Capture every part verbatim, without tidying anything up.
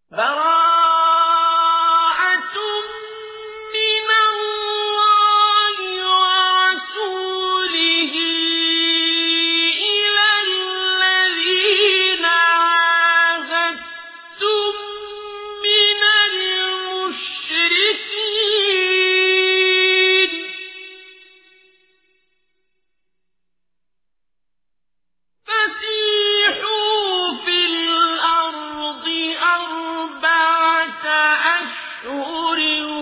براءة من الله ورسوله إلى الذين عاهدتم من المشركين فسيحوا في الأرض أربعة أشهر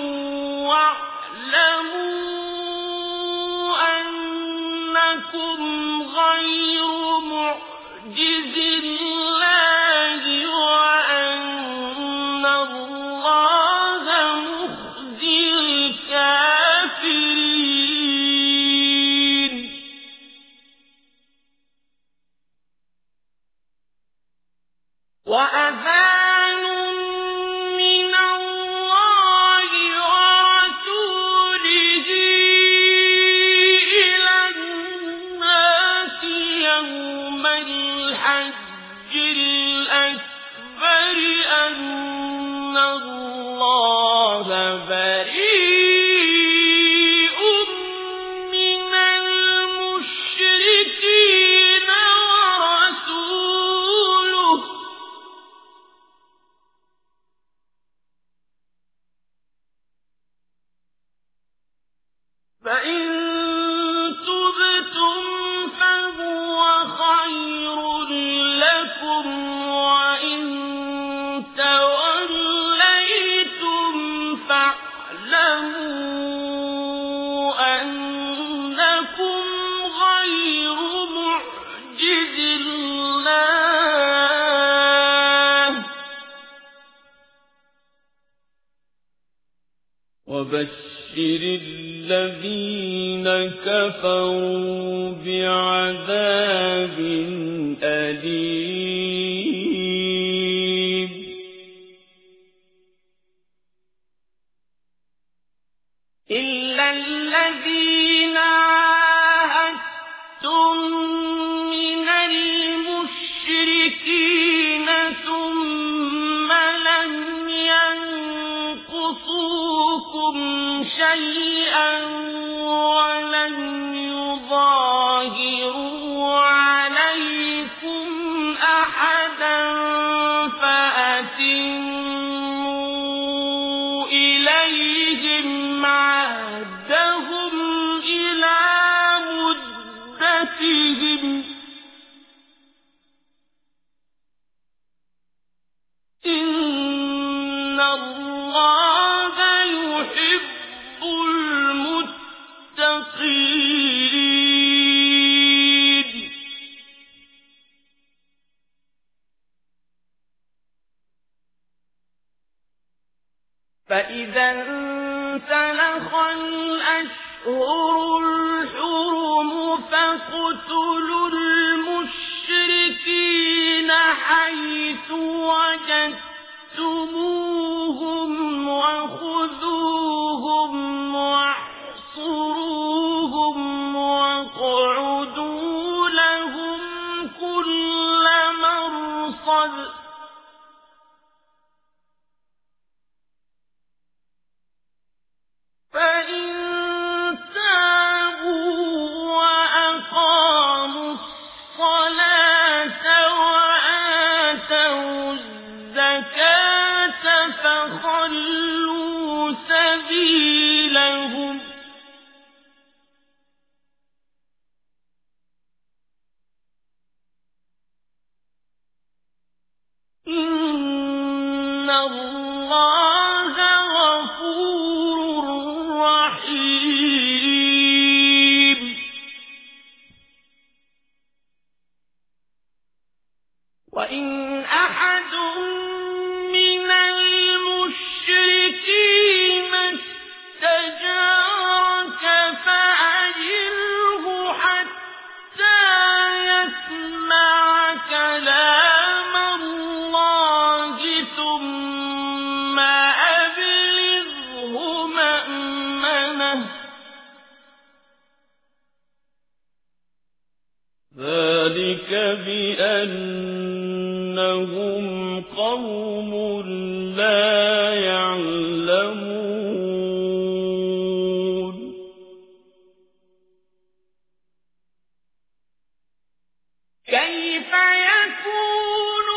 واعلموا أنكم غير معجز الله وأن الله مخزي الكافرين. وأذان من الله ورسوله إلى الناس يوم الحج الأكبر أن الله بريء من المشركين ورسوله فإن تبتم فهو خير لكم وإن توليتم فاعلموا أنكم غير معجز الله وبشر الذين كفروا بعذاب أليم. إلا الذين عاهدتم من المشركين ثم لم ينقصوكم شيئا ولن يظاهروا عليكم أحدا فأتموا إليهم عهدهم إلى مدتهم إن الله يحب المتقين. فإذا انسلخ الأشهر الحرم فاقتلوا المشركين حيث وجدتموهم وخذوهم واحصروهم واقعدوا لهم كل مرصد فإن تابوا وأقاموا الصلاة وآتوا الزكاة فخلوا سبيلهم إن الله غفور رحيم. وإن أحد من المشركين استجارك فأجره حتى يسمع كلام الله ثم لا يعلمون كيف يكون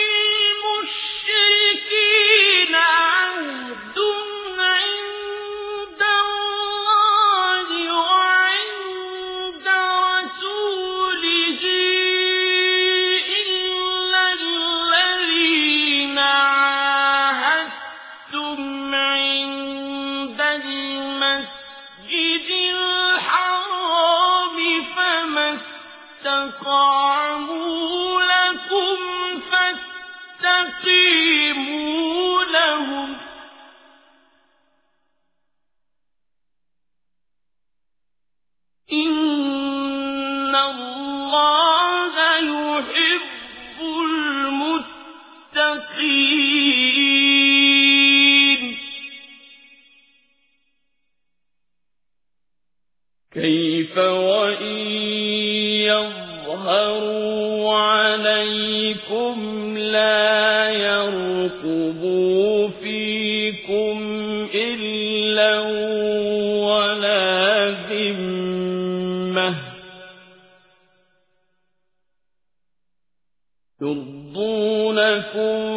للمشركين عهد عند الله وعند رسوله إلا الذين عاهدتم عند المسجد الحرام فما استقاموا لكم فاستقيموا لهم إن الله يحب المتقين كيف وإن يظهروا عليكم لا يرقبوا فيكم إلا ولا ذمة يرضونكم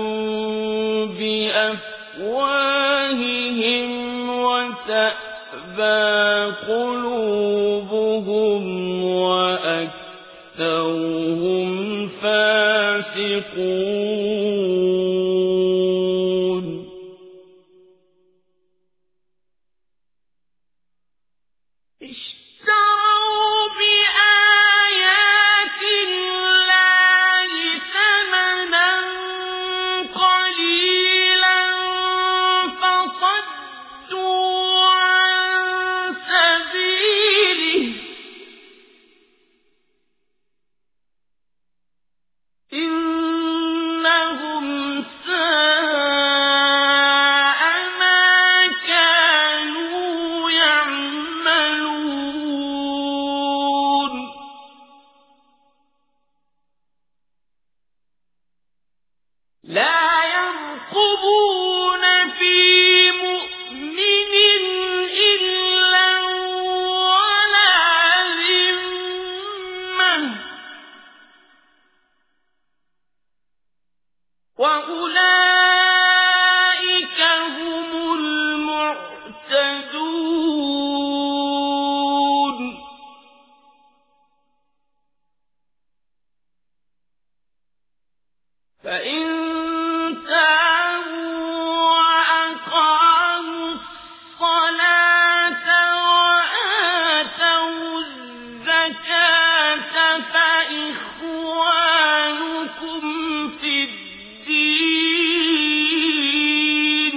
بأفواههم وتأبى قلوبهم وأكثرهم فاسقون اشتروا بآيات الله ثمنا قليلا فصدوا عن سبيله إنهم ساء ما كانوا يعملون لا يرقبون في مؤمن إلا ولا ذمة وأولئك هم المعتدون فإن تابوا وأقاموا الصلاة وآتوا الزكاة فإخوانكم في الدين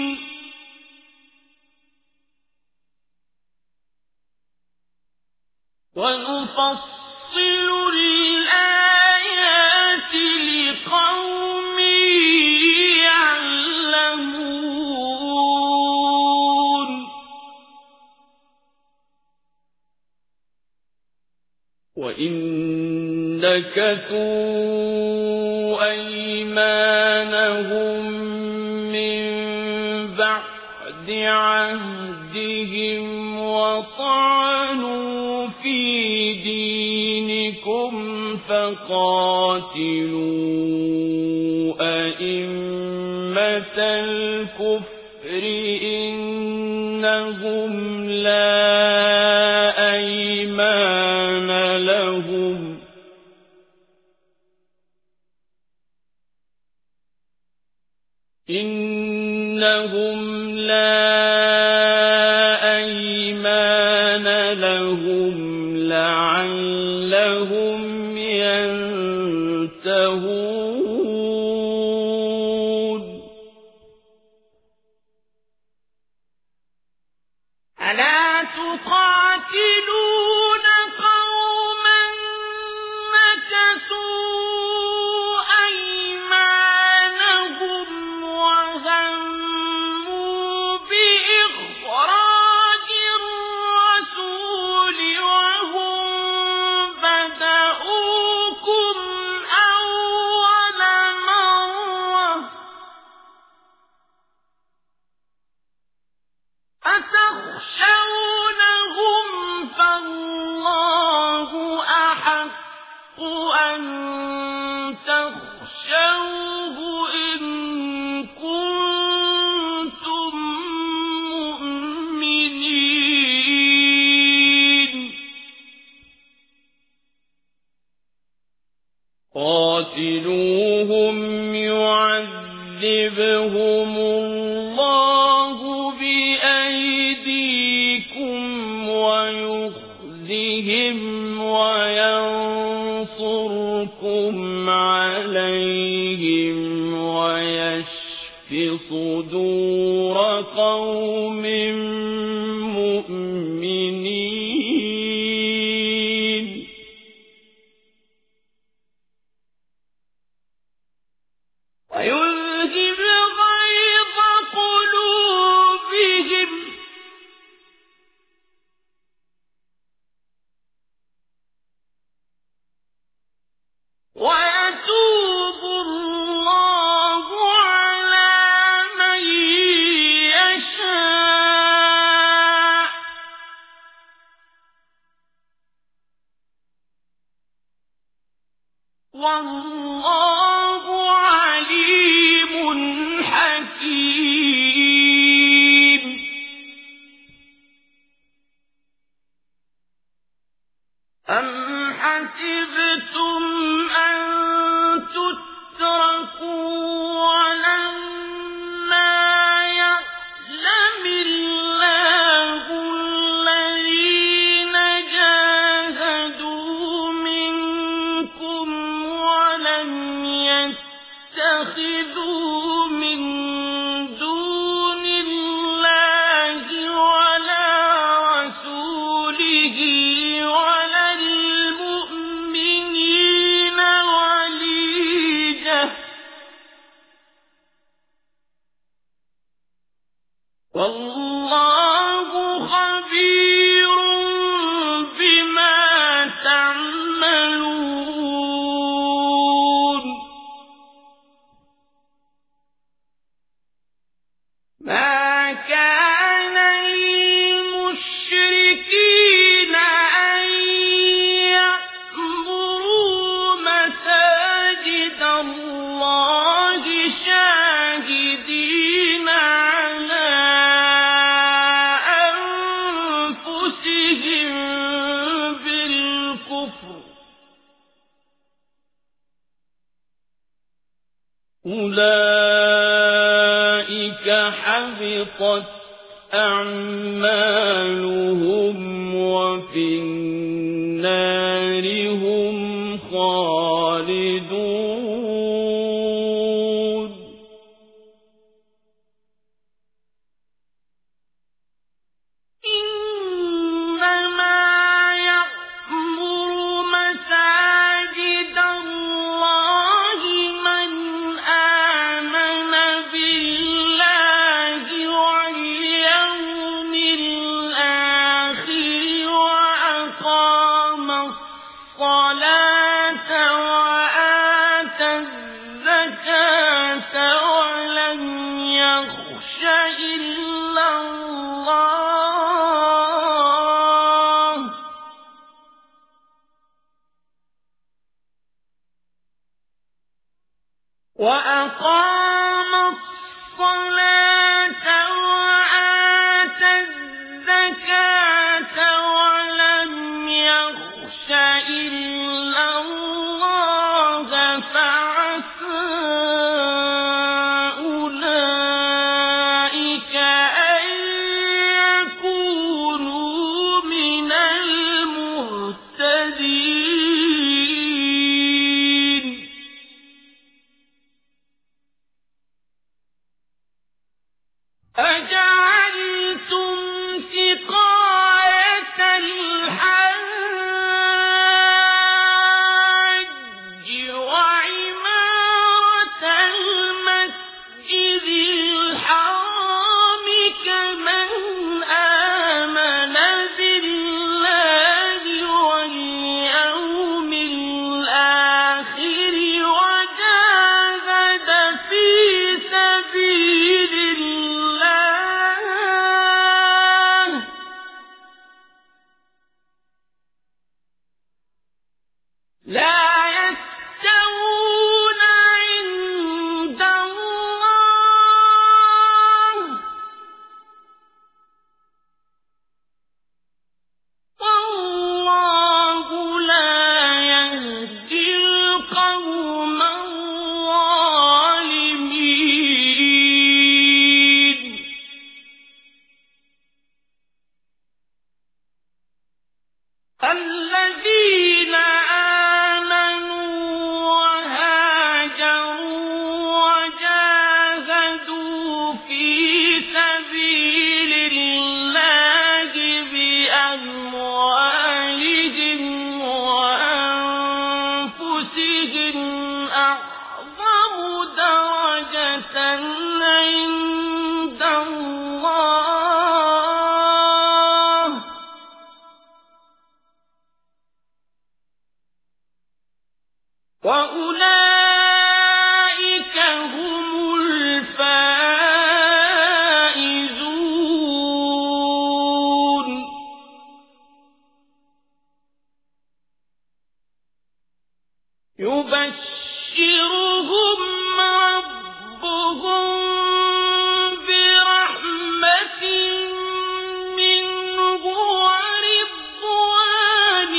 ونفصل الآيات لقوم يعلمون وإن نكثوا أيمانهم من بعد عهدهم وطعنوا في دينكم فقاتلوا أئمة الكفر إنهم لا أيمان لهم إنهم لا أيمان لهم لعلهم ينتهون ألا تقاتلون قوما نكثوا أيمانهم وهموا بإخراج يمددهم الله بأيديكم ويخزهم وينصركم عليهم ويشف صدور قوم مؤمنين ويذهب غيظ قلوبهم ويتوب الله على من يشاء والله عليم حكيم. أم حسبتم أن تتركوا ولما يعلم الله الذين جاهدوا منكم ولم يتخذوا من دون الله ولا رسوله ولا المؤمنين وليجة والله خبير بما تعملون. ما كان للمشركين أن يأمروا مساجد الله شاهدين على أنفسهم بالكفر أولئك حبطت أعمالهم وفي النار هم خالدون. إنما يأمر مساجد الله من آمن بالله واليوم الآخر وأقام الصلاة وآتى الزكاة ولم يخش إلا الله وأقام الصلاة وآتى الزكاة ولم يخش إلا الله فعسى أولئك أن يكونوا من المهتدين. أجعلتم سقاية الحاج وعمارة المسجد الحرام كمن آمن بالله واليوم الآخر وجاهد في سبيل الله في سبيل الله بأموالهم وأنفسهم أعظم درجة عند الله وأولئك هم الفائزون. يبشرهم ربهم برحمة منه ورضوان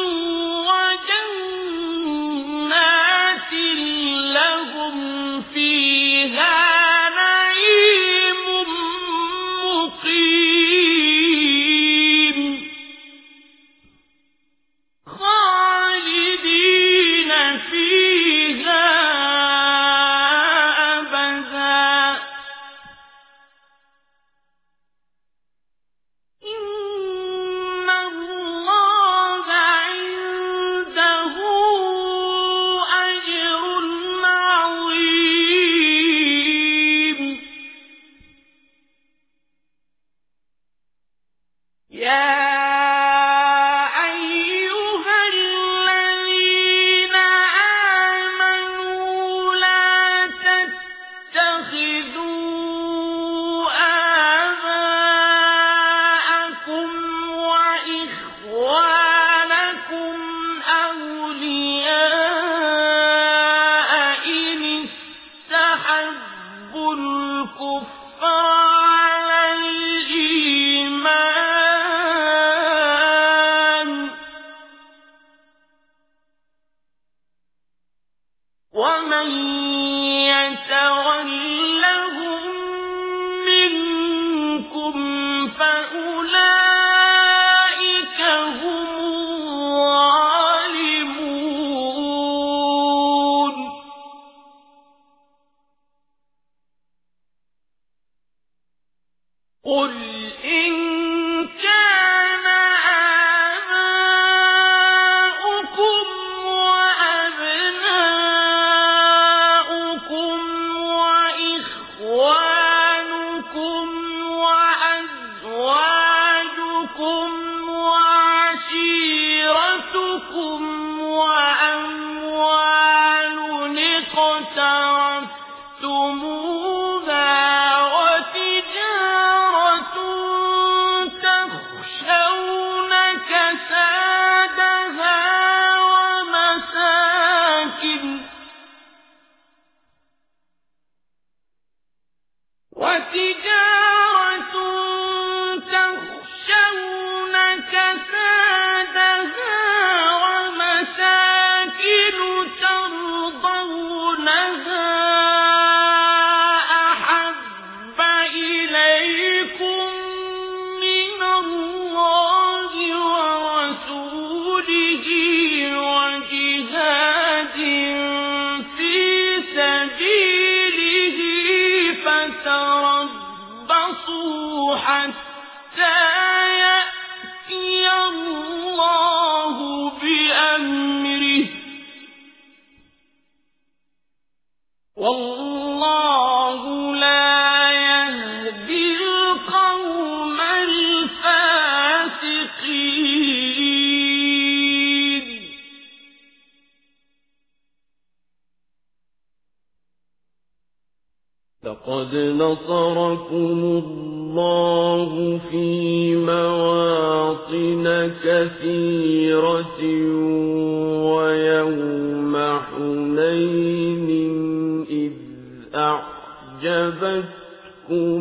وجنات لهم فيها نعيم مقيم خالدين فيها أبدا. إن الله عنده أجر عظيم. يا أيها الذين آمنوا لا تتخذوا آباءكم وإخوانكم أولياء إن استحبوا الكفر على الإيمان ومن يتولهم منكم فأولئك هم الظالمون. قل إن كان آباؤكم وأبناؤكم وإخوانكم وأزواجكم وعشيرتكم وأموال اقترفتموها وتجارة تخشون كسادها ومساكن وتجارة تخشون كسادها ومساكن ترضونها أحب إليكم من الله ورسوله وجهاد في سبيله فتربصوا حتى يأتي الله بأمره والله لا يهدي القوم الفاسقين. لقد نصركم الله في مواطن كثيرة ويوم حنين إذ أعجبتكم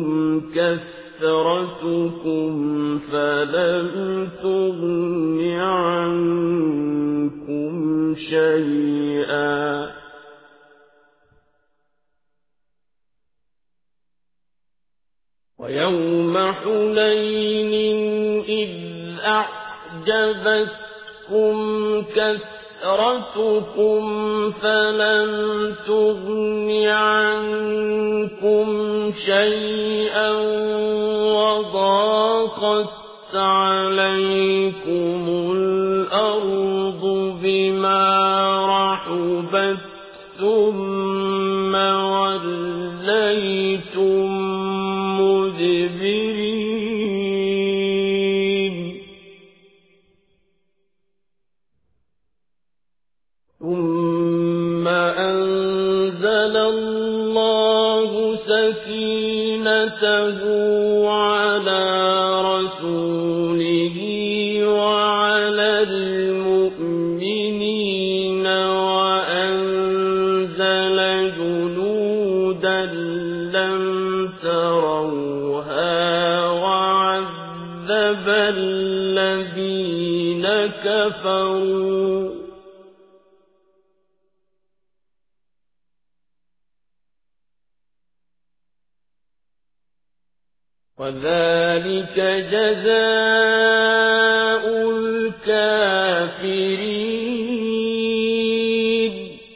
كثرتكم فلم تغن عنكم شيئا ويوم حنين إذ أعجبتكم كثرتكم كثرتكم فلن تغن عنكم شيئا وضاقت عليكم الأرض بما رحبت ثم وليتم مدبرين ثم أنزل الله سكينته على رسوله وعلى المؤمنين وأنزل جنودا لم تروها وعذب الذين كفروا وذلك جزاء الكافرين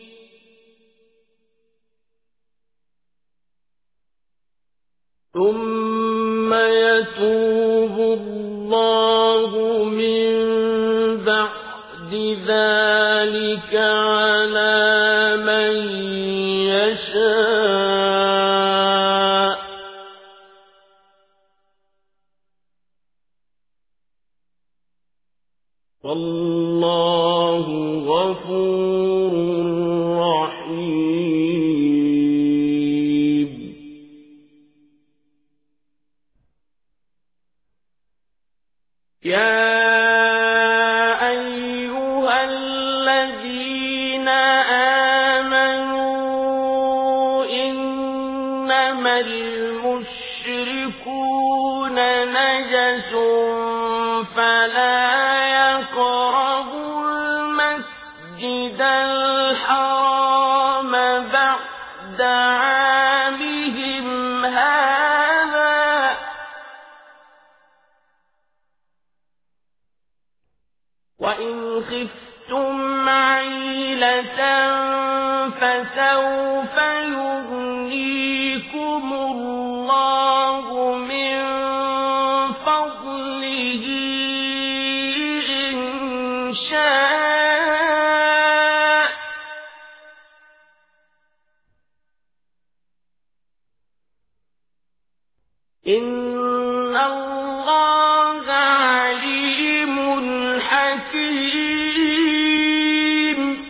ثم يتوب الله من بعد ذلك على من يشاء والله غفور رحيم يا أيها الذين آمنوا إنما المشركون نجس فلا يقربوا المسجد الحرام بعد عامهم هذا وإن خفتم عيلة فسوف يغنيكم الله من فضله إن شاء إن الله عليم حكيم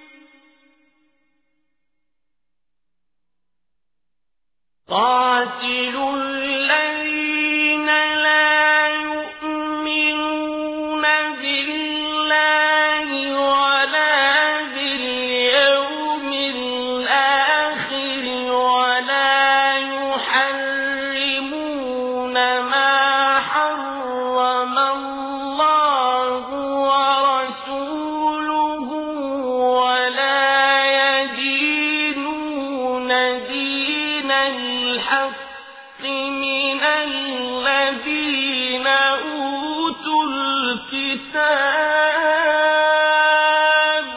قاتلوا الذين لا يؤمنون بالله ولا باليوم الآخر ولا يحرمون ما حرم الله ورسوله ولا يدينون دين الحق من الذين أوتوا الكتاب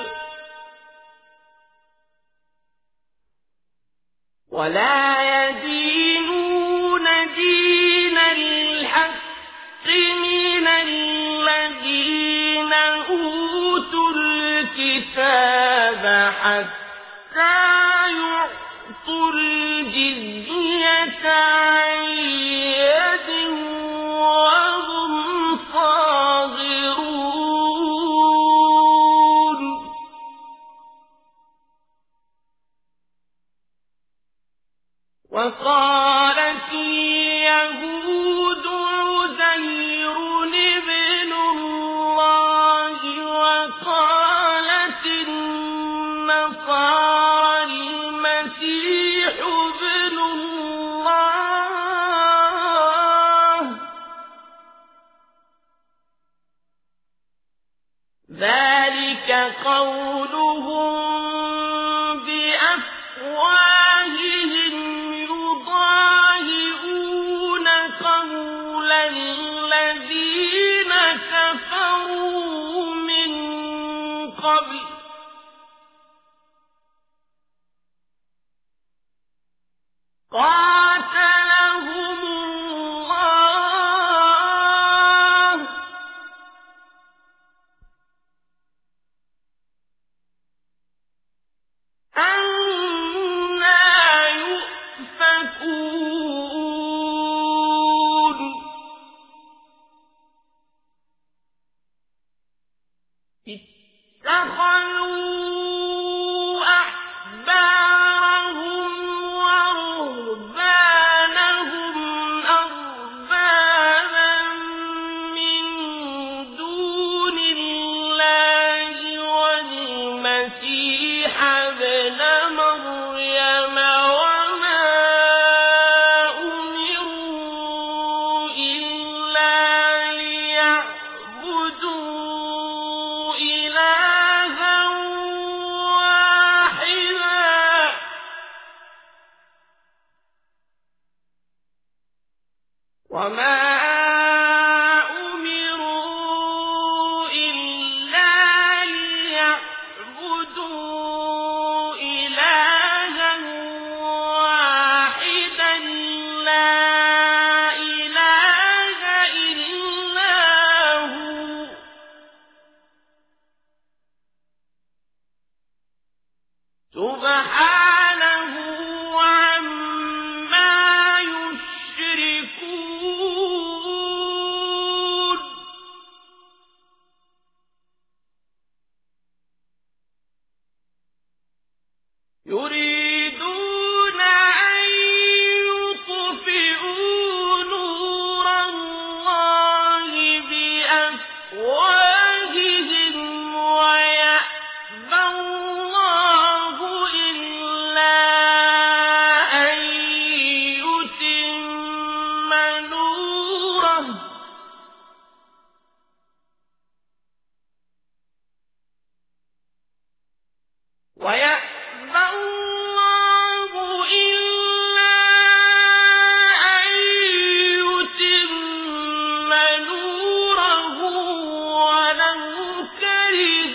ولا يدينون دين الحق من الذين أوتوا الكتاب حتى يعطوا الجزية عن يد وهم صاغرون وقالت اليهود عزير ابن الله وقالت النصارى المسيح ابن الله وما أمروا إلا ليعبدوا إلها واحدا لا إله إلا هو سبحانه عما يشركون يريدون أن يطفئوا نور الله بأفواههم ويأبى الله إلا أن يتم نوره ويأبى الله إلا أن يتم نوره ولو كره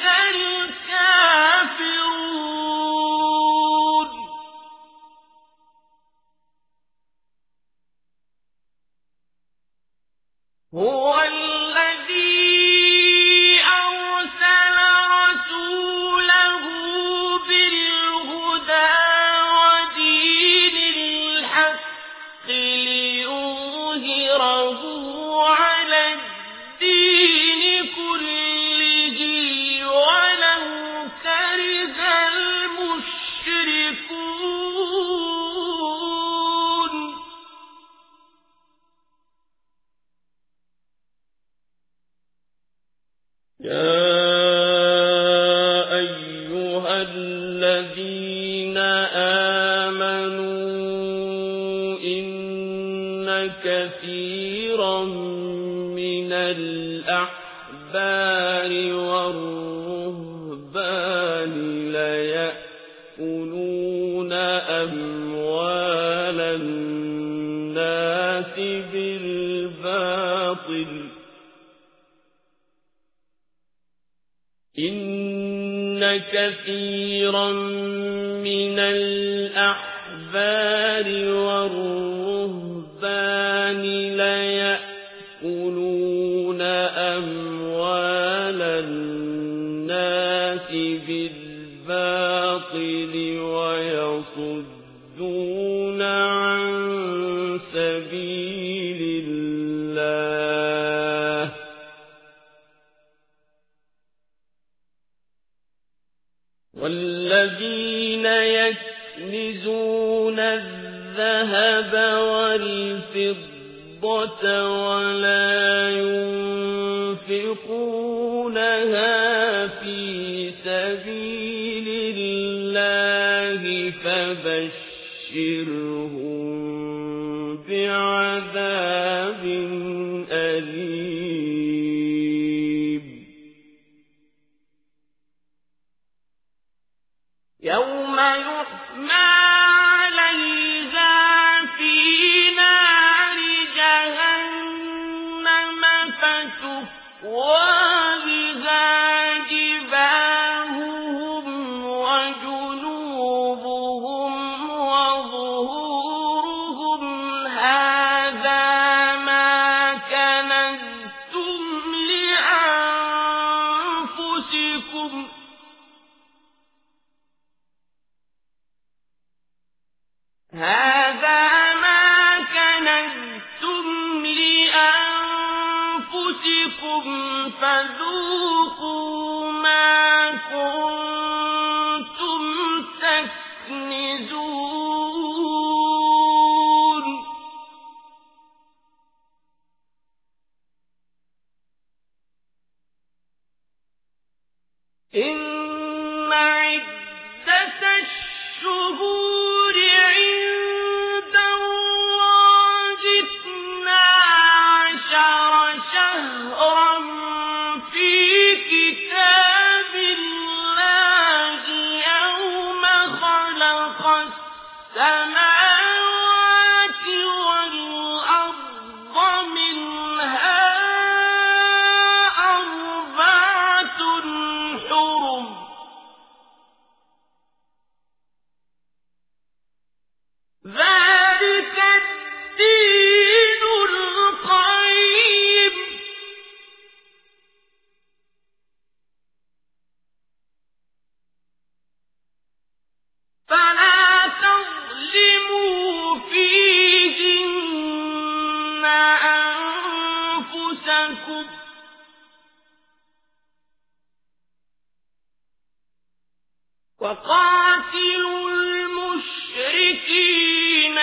الكافرون هو الذي أرسل رسوله بالهدى ودين الحق ليظهره على الدين كله ولو كره المشركون يا أيها الذين آمنوا إن كثيرا من الأحبار والرهبان ليأكلون أموال الناس بالباطل إن كثيرا من الأحبار والرهبان ليأكلون أموال الناس بالباطل ويصدون عن سبيل الله والذين يكنزون الذهب والفضة ولا ينفقونها في سبيل الله فبشرهم بعذاب أليم يوم يحمى عليها في نار جهنم فتكوى بها جباههم وجنوبهم وظهورهم هذا ما كنزتم لأنفسكم هذا ما كنزتم لأنفسكم فذوقوا ما كنتم تكنزون إن عدة الشهور عند الله اثنا عشر شهرا في كتاب الله يوم خلق السماوات والأرض دونكم وقاتلوا المشركين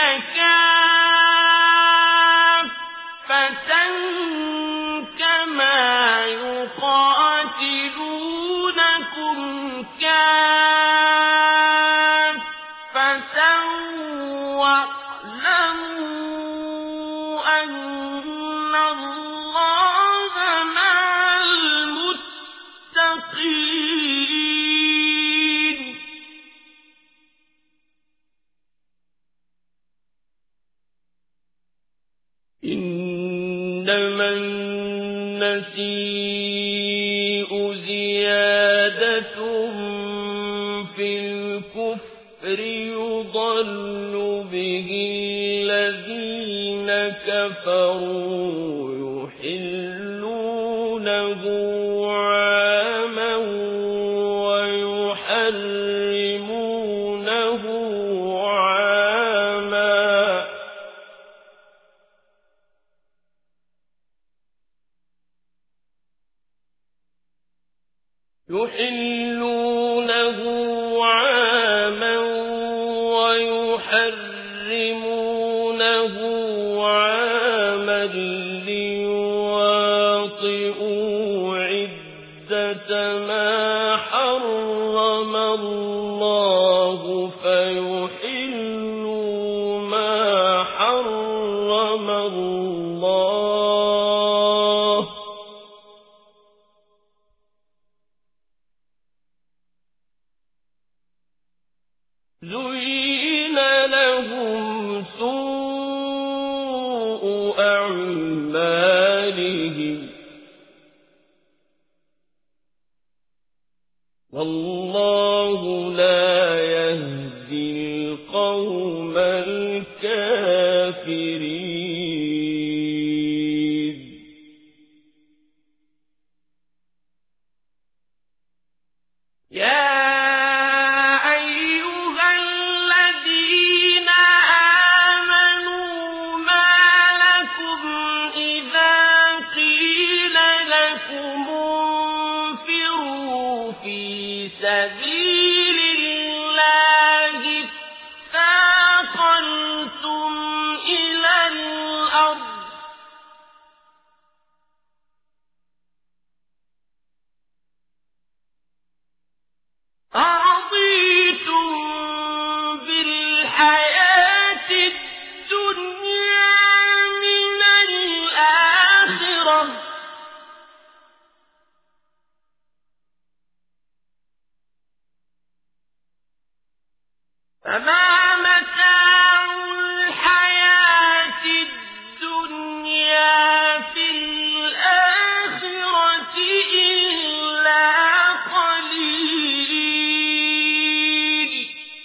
كافة كما يقاتلونكم كافة واعلموا أن الله مع المتقين إنما النسيء زيادة في الكفر يضل به الذين كفروا يحلونه عاما ويحرمونه عاما يحلونه عاما ويحرمونه عاما ليواطئوا عدة ما حرم الله فيحلوا ما حرم الله زين لهم سوء أعمالهم والله لا يهدي القوم الكافرين يا سبيل الله اثاقلتم إلى الأرض أرضيتم بالحياة الدنيا من الآخرة فما متاع الحياة الدنيا في الآخرة إلا قليل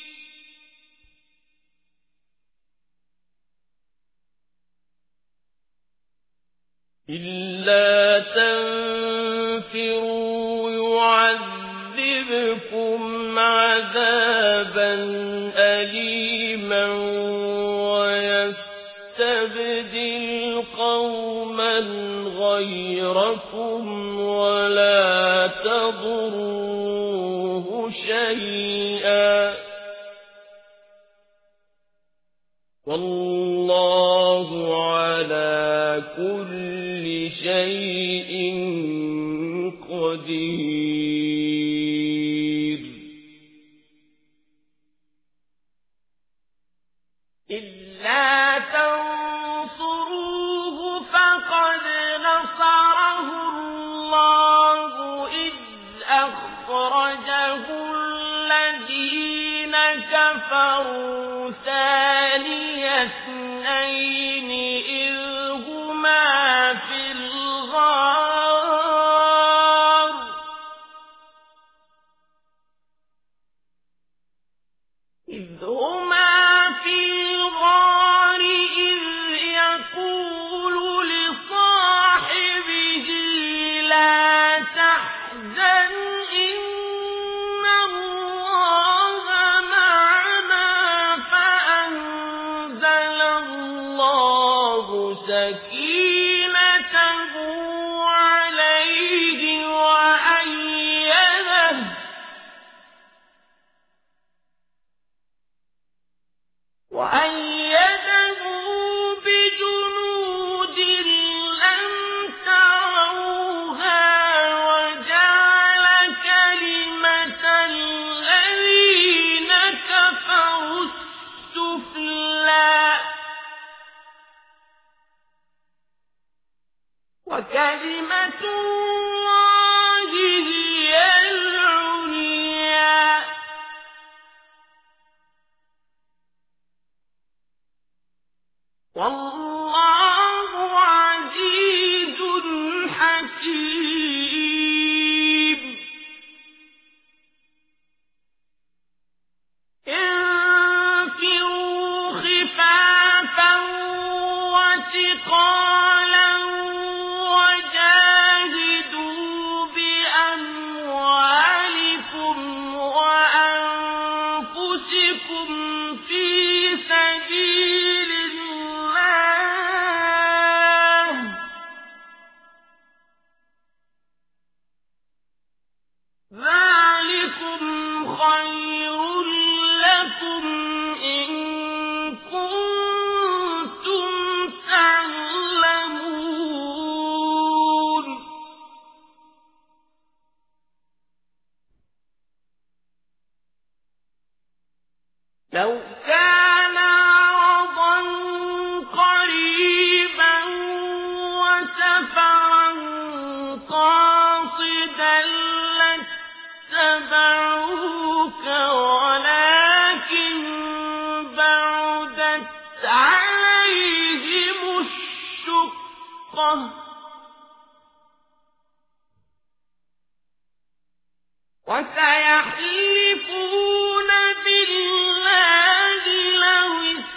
إلا تنفروا يعذبكم عذابا أليما ويستبدل قوما غيركم ولا تضروه شيئا والله على كل شيء قدير إلا تنصروه فقد نصره الله إذ أخرجه الذين كفروا ثاني اثنين إذ هما في الغار إذ هما في الغار إذ يقول لصاحبه لا تحزن إن الله معنا فأنزل الله سكينته وكلمة الله هي العليا والله عزيز حكيم انفروا خفافا وثقالا وجاهدوا بأموالكم وأنفسكم في سبيل الله ذلكم خير لكم إن كنتم تعلمون لو كان عرضا قريبا وسفرا قاصدا لاتبعوك ولكن بعدت عليهم الشقة وسيحلفون بالله لو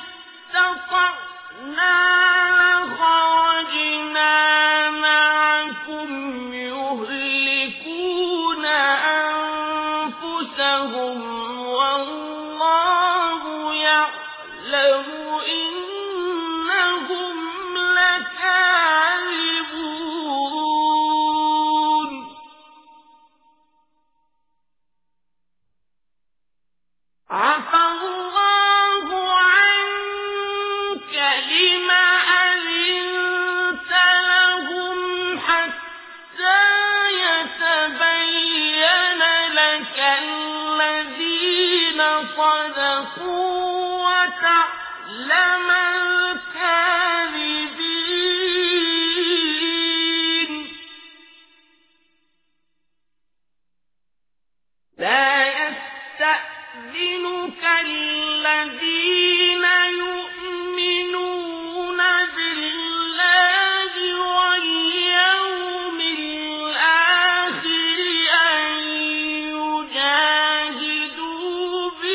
استطعنا لخرجنا معكم يهلكون أنفسهم والله يعلم إنهم لكاذبون عفى الله عنك لم أذنت لهم حتى يتبين لك الذين صدقوا وتعلم الكاذبين لا يستأذنك الذين يؤمنون بالله واليوم الآخر أن يجاهدوا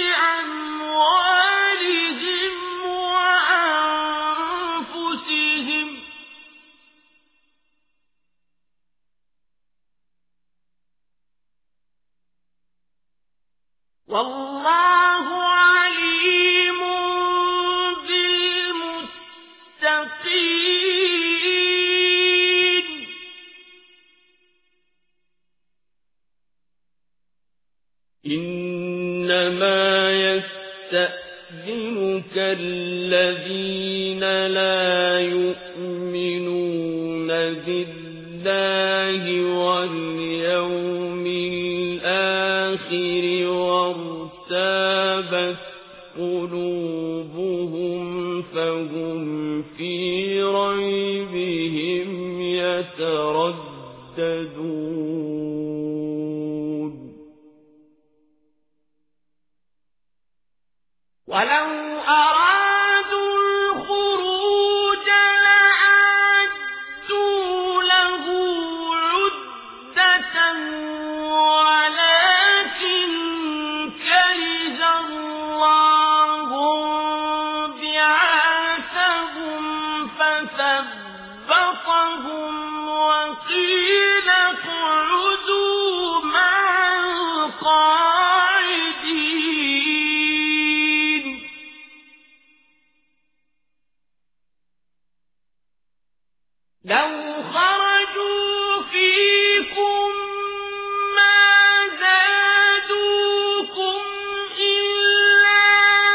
بأموالهم وأنفسهم والله عليم بالمتقين إنما يستأذنك الذين لا يؤمنون بالله واليوم الآخر وارتابت قلوبهم فهم في ريبهم يترددون ولو أرادوا الخروج لأعدوا له عدة ولكن كره الله بعاثهم فثبطهم وقيل اقعدوا مع القاعدين لو خرجوا فيكم ما زادوكم إلا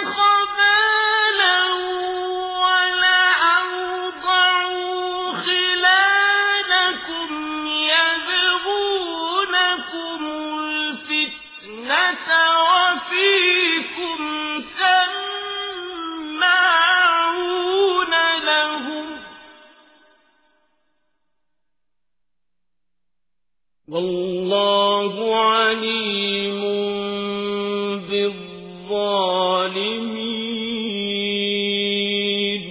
خبالا ولأوضعوا خلالكم يبغونكم الفتنة وفيكم سماعون لهم والله عليم بالظالمين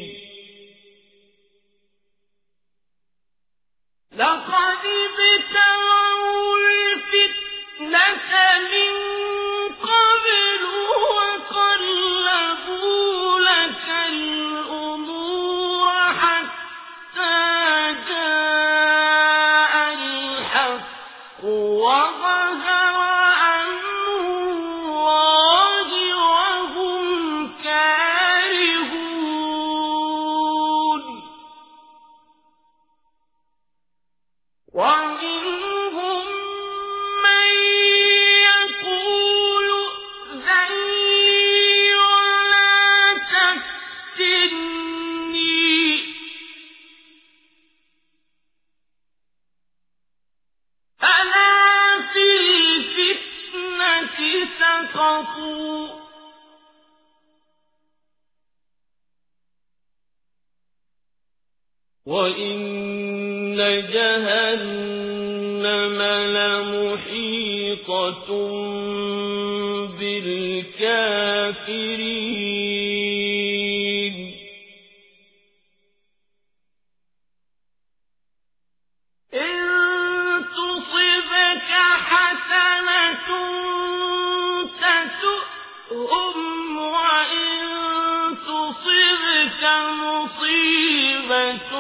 لقد ابتغوا الفتنة من قبل وقلبوا لك الأمور حتى جاء الحق وظهر أمر الله وهم كارهون ومنهم من يقول ائذن لي ولا تفتني ألا في الفتنة سقطوا وإن جهنم لمحيطة بالكافرين إن تصبك حسنة تسؤهم وإن تصبك مصيبة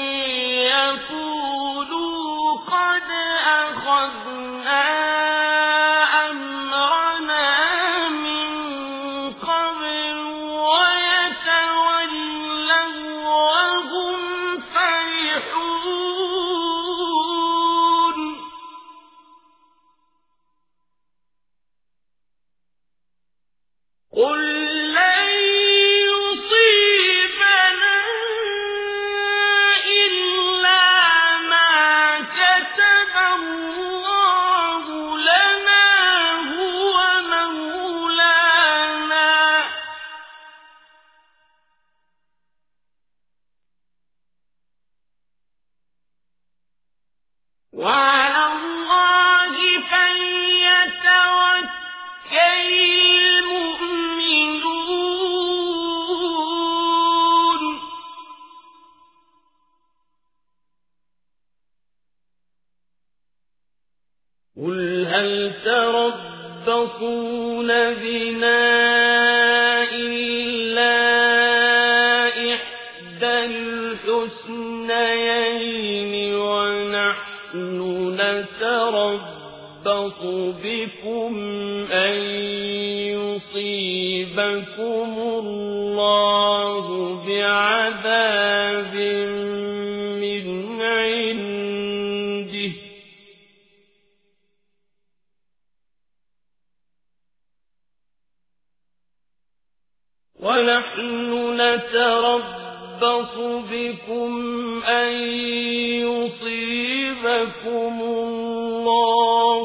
يقولوا قد أخذنا أمرنا من قبل ويتولوا وهم فرحون قل لن يصيبنا إلا ما كتب الله لنا هو مولانا وعلى الله فليتوكل المؤمنون قل هل تربصون بنا إلا إحدى الحسنيين ونحن نتربص بكم أن يصيبكم الله بعذاب من عنده ونحن نتربص بكم أن يصيبكم الله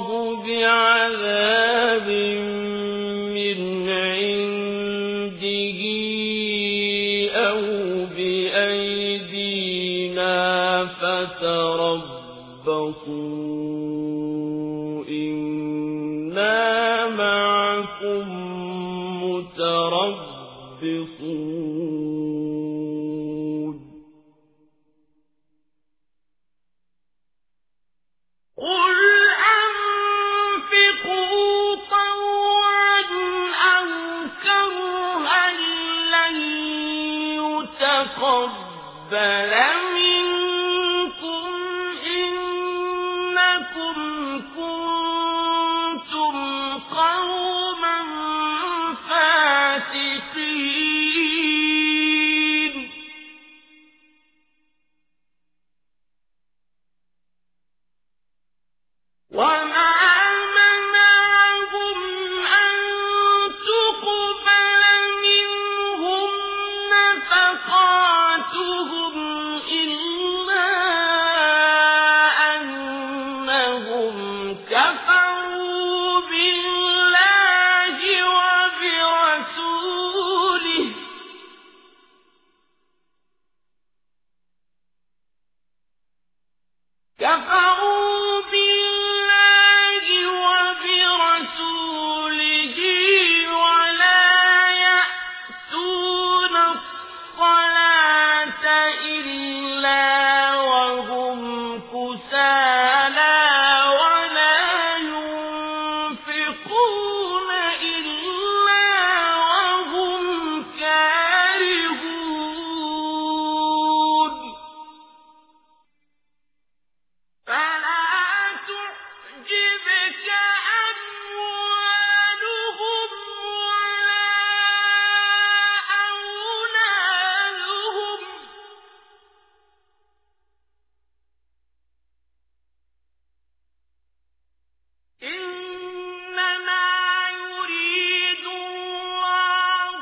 بعذاب من عنده أو بأيدينا فتربصوا إنا معكم متربصون قل أنفقوا طوعا أو كرها لن يتقبل منكم إنكم كنتم قوما وهم كسالى ولا ينفقون إلا وهم كارهون فلا تعجبك أموالهم ولا أولادهم إنما يريد الله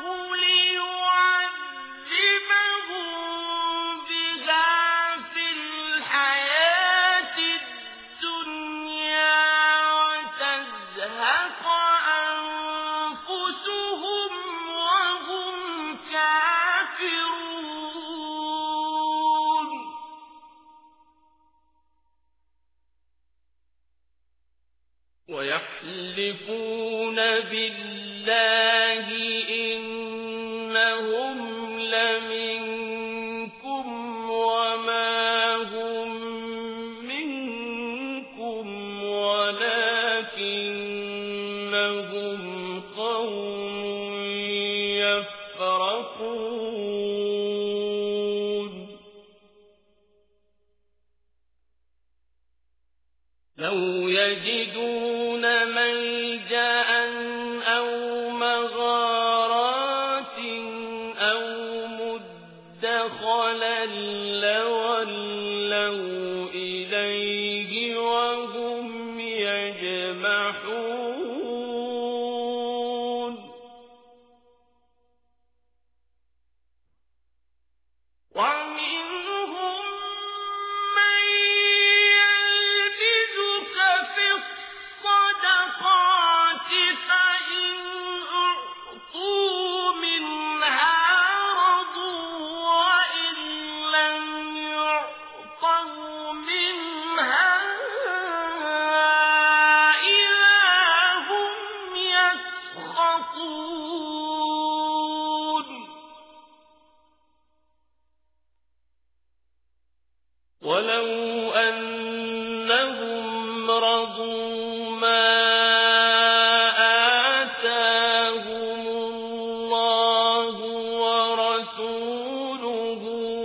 ليعذبهم بها في الحياة الدنيا وتزهق أنفسهم وهم كافرون ويحلفون بالله إنهم لمنكم وما هم منكم ولكنهم قوم يفرقون لو يجدون ملجأ أو مغارات أو مدخلا لولوا إليه وهم يجمحون ومنهم من يلمزك في الصدقات فإن أعطوا منها رضوا وإن لم يعطوا منها إذا هم يسخطون ولو أنهم رضوا ما آتاهم الله ورسوله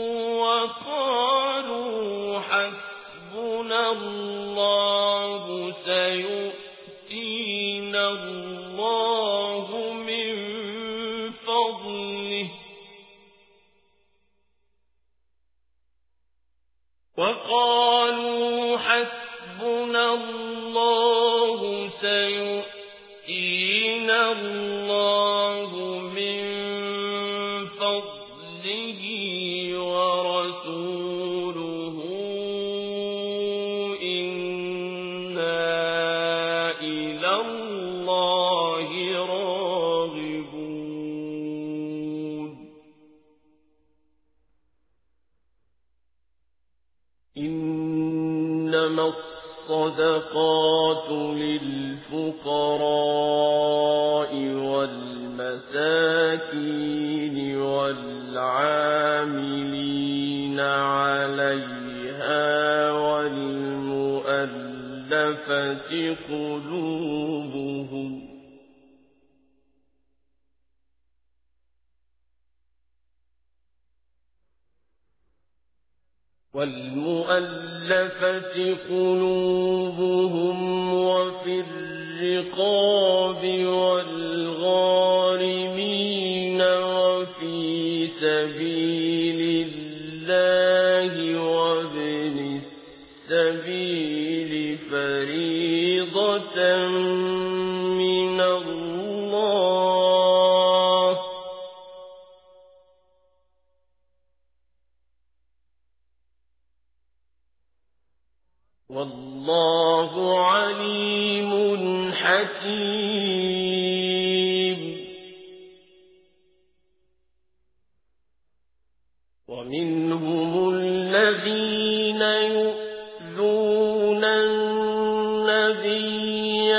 وقالوا حسبنا الله سيؤتينا الله من فضله وقالوا حسبنا الله سيؤتينا الله من فضله ورسوله إنا إلى الله راغبون إنما الصدقات للفقراء والمساكين والعاملين عليها والمؤلفة قلوبهم والمؤلفة قلوبهم وفي الرقاب والغارمين وفي سبيل الله وابن السبيل فريضة من الله والله عليم حكيم ومنهم الذين يؤذون النبي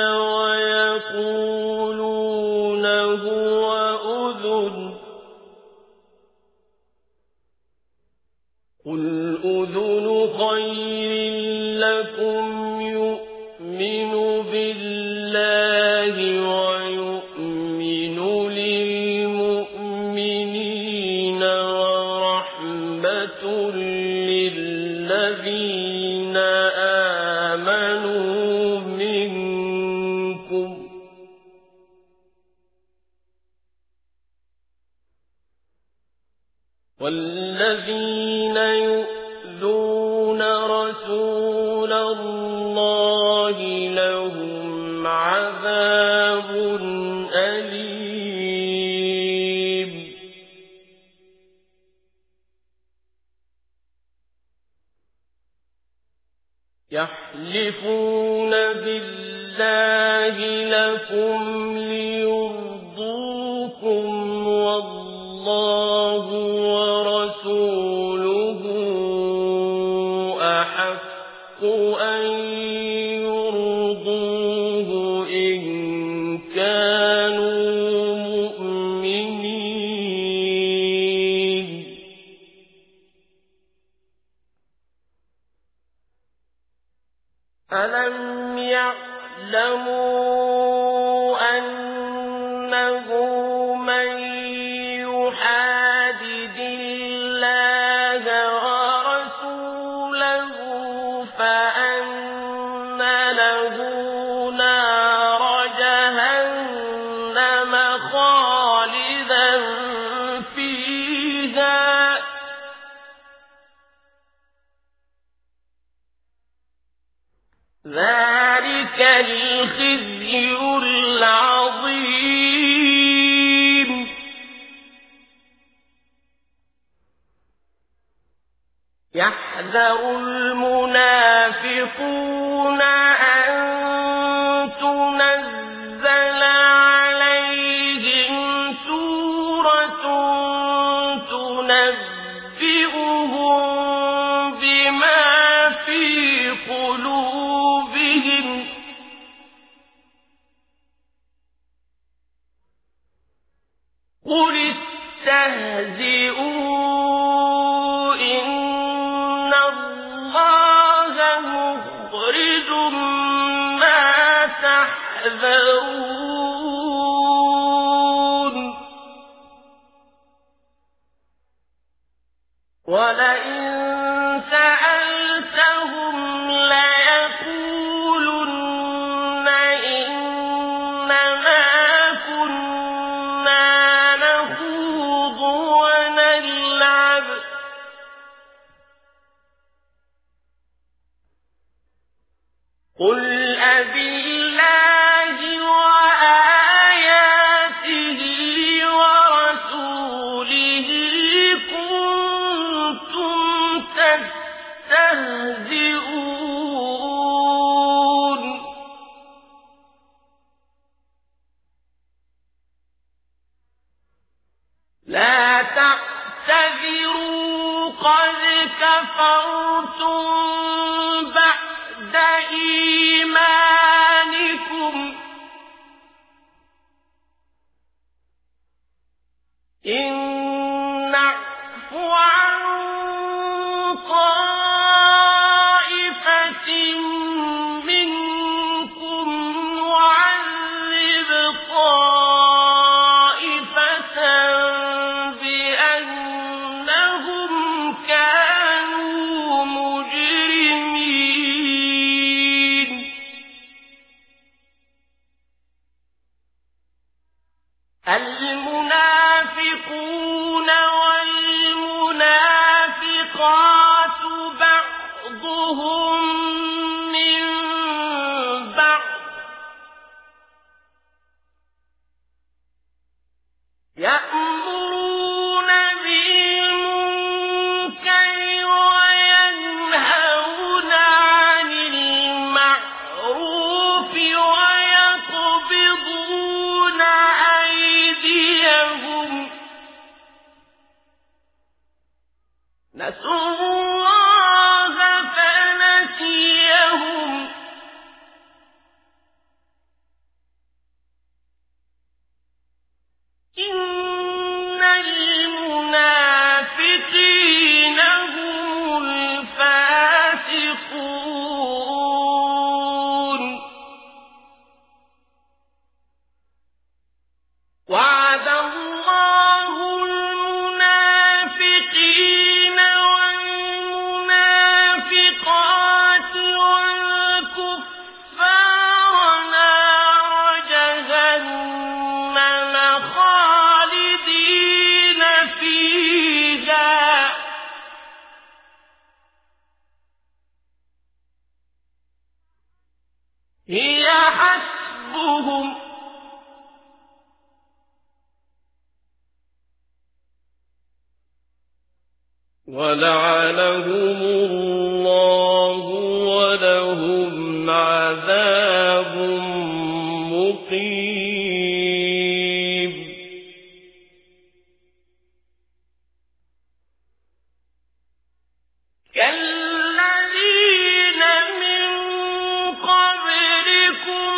ويقولون هو أذن قل أذن أذن خير لكم يؤمن بالله ويؤمن للمؤمنين ورحمة للذين آمنوا منكم والذين يؤذون رسول الله لهم عذاب أليم يحلفون بالله لكم ليرضوكم والله ورسوله أحق أن يرضوه إن كانوا مؤمنين ألم يعلموا أنه من يحادد الله ورسوله فأن له نار جهنم خالدا فيها ذلك الخزي العظيم يحذر المنافقون أن تنزل عليهم سورة تنبئهم بما في قلوبهم قل استهزئوا إن الله مخرج ما تحذرون ولئن سألتهم ليقولن إنما كنا نخوض ونلعب قل أبالله وآياته ورسوله كنتم تستهزئون لا تعتذروا قد كفرتم بعد إيمانكم إن نعف عن طائفة منكم نعذب طائفة بأنهم كانوا مجرمين المنافقون والمنافقات بعضهم من بعض يأمرون بالمنكر وينهون عن المعروف ويقبضون أيديهم نسوا الله فنسيهم هي حسبهم ولعنهم الله ولهم عذاب مقيم كالذين من قبلكم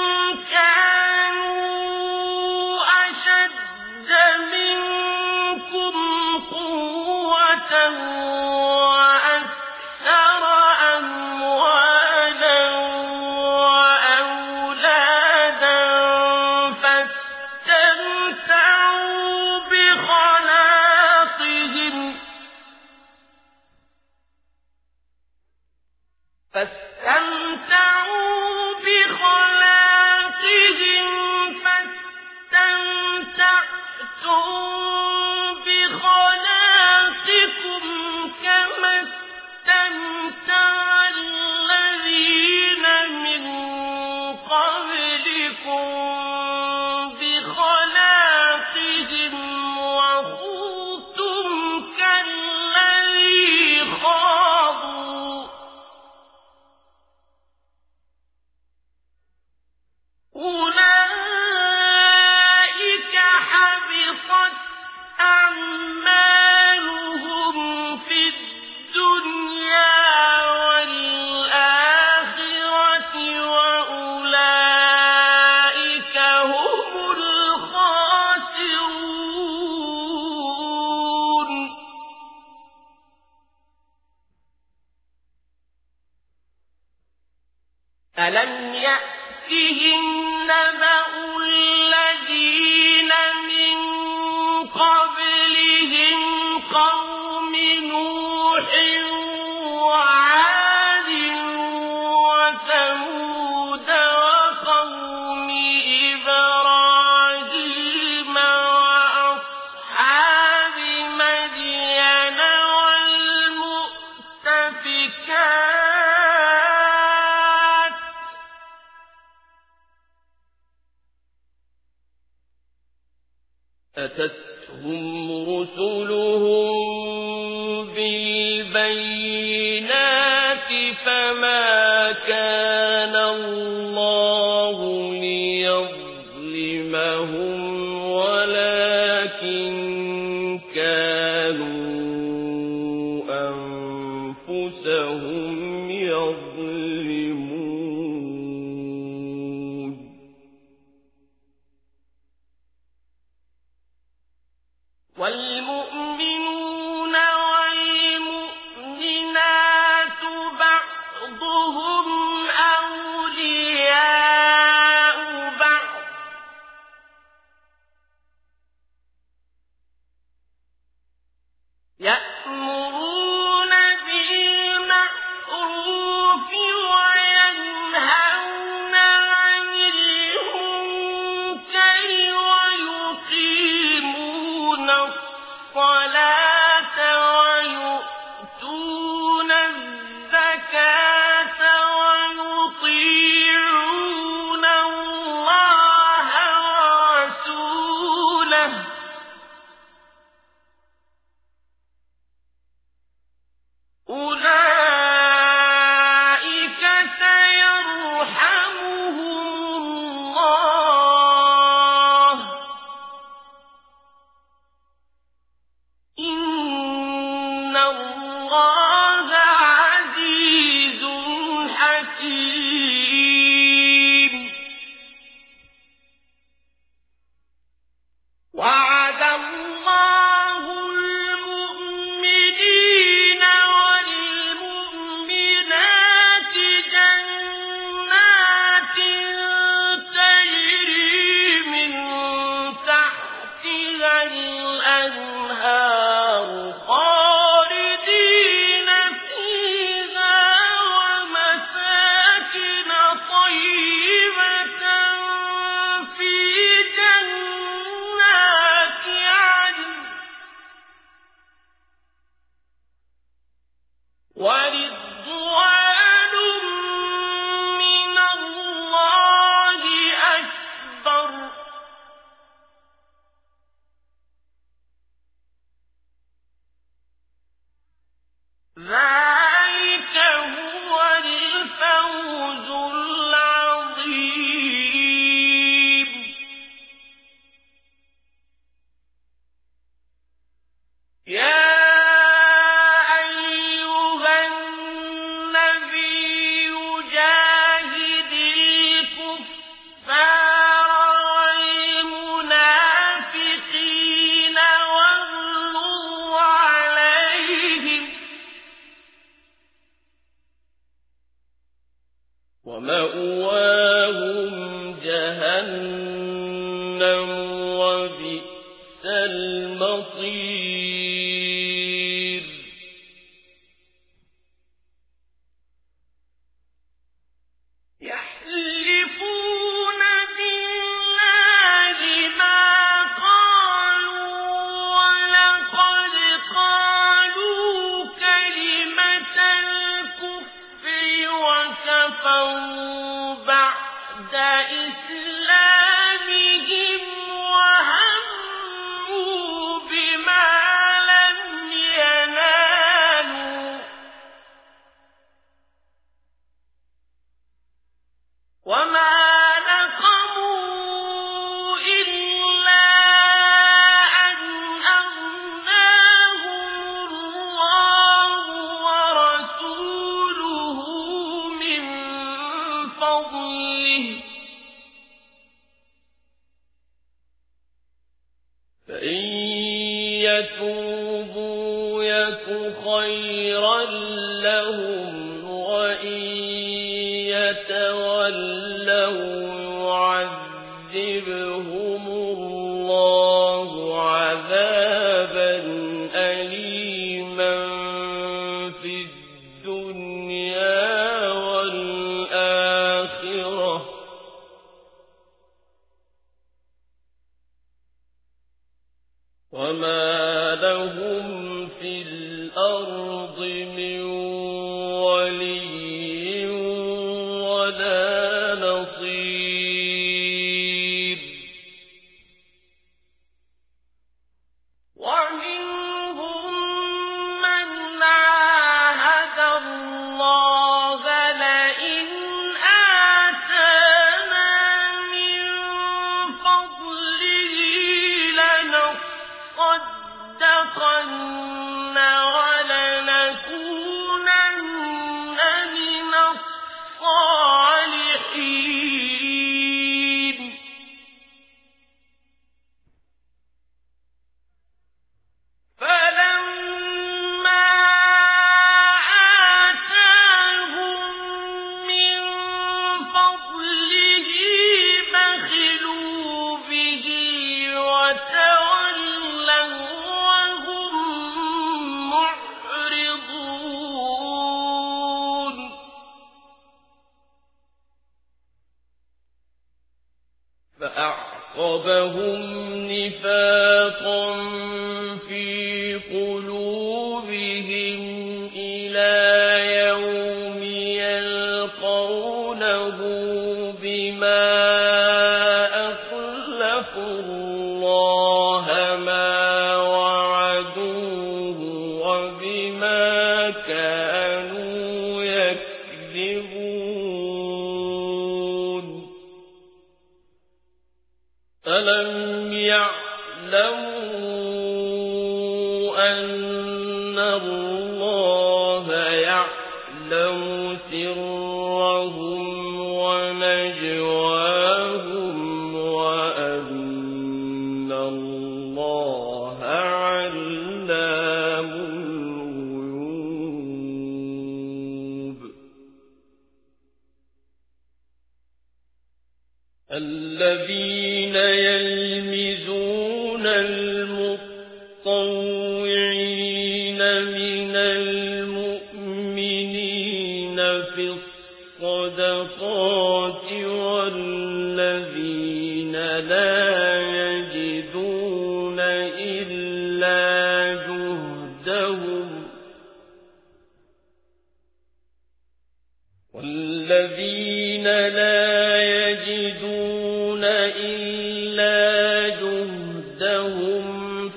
كانوا أشد منكم قوة وأكثر أموالا وأولادا فاستمتعوا بخلاقهم فاستمتعوا بخلاقهم فاستمتعتم بخلاقكم كما استمتع الذين من قبلكم بخلاقهم وخضتم كالذي خاضوا أولئك حبطت أعمالهم في الدنيا والآخرة وأولئك هم الخاسرون ألم يأتهم نبأ الذين من قبلهم قوم نوح وعاد وثمود وقوم إبراهيم وأصحاب مدين والمؤتفكات أتتهم رسلهم بالبينات فما كان الله ليظلمهم ولكن كانوا أنفسهم يظلمون والمؤمنون والمؤمنات بعضهم أولياء بعض يأمرون بالمعروف ومأواهم جهنم وبئس المصير يحلفون بالله ما قالوا ولقد قالوا كلمة الكفر وكفروا بعد إسلامهم وهموا بما لم ينالوا وما نقموا إلا أن أغناهم الله ورسوله من فضله فإن يتوبوا يك خيرا لهم وإن يتولوا يعذبهم الله عذابا أليما في الدنيا والآخرة وما لهم في الأرض من ولي ولا نصير ومنهم من عاهد الله لئن آتانا من فضله لنصدقن ولنكونن من الصالحين فلما آتاهم من فضله بخلوا به وتولوا وهم معرضون فأعقبهم نفاقا في قلوبهم إلى يوم يلقونه بما أخلفوا الله ما وعدوه وبما كانوا يكذبون ألم يعلموا أن الله يعلم سرهم ونجواهم وأن الله علام الغيوب الذين يلمزون المطوعين من المؤمنين في الصدقات والذين لا يجدون إلا جهدهم والذين لا يجدون إلا جهدهم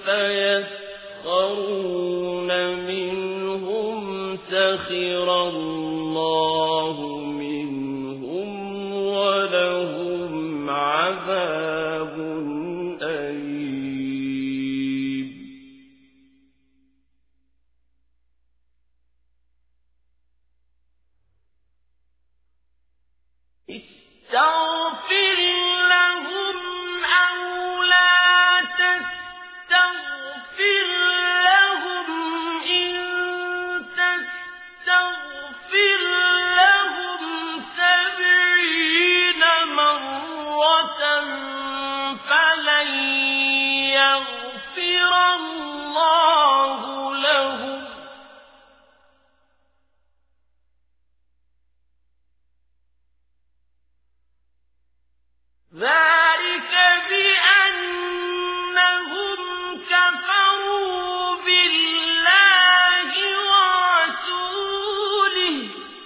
فيسخرون منهم سخر الله منهم ولهم عذاب أليم استغفر لهم أو لا تستغفر لهم إن تستغفر ذلك بأنهم كفروا بالله ورسوله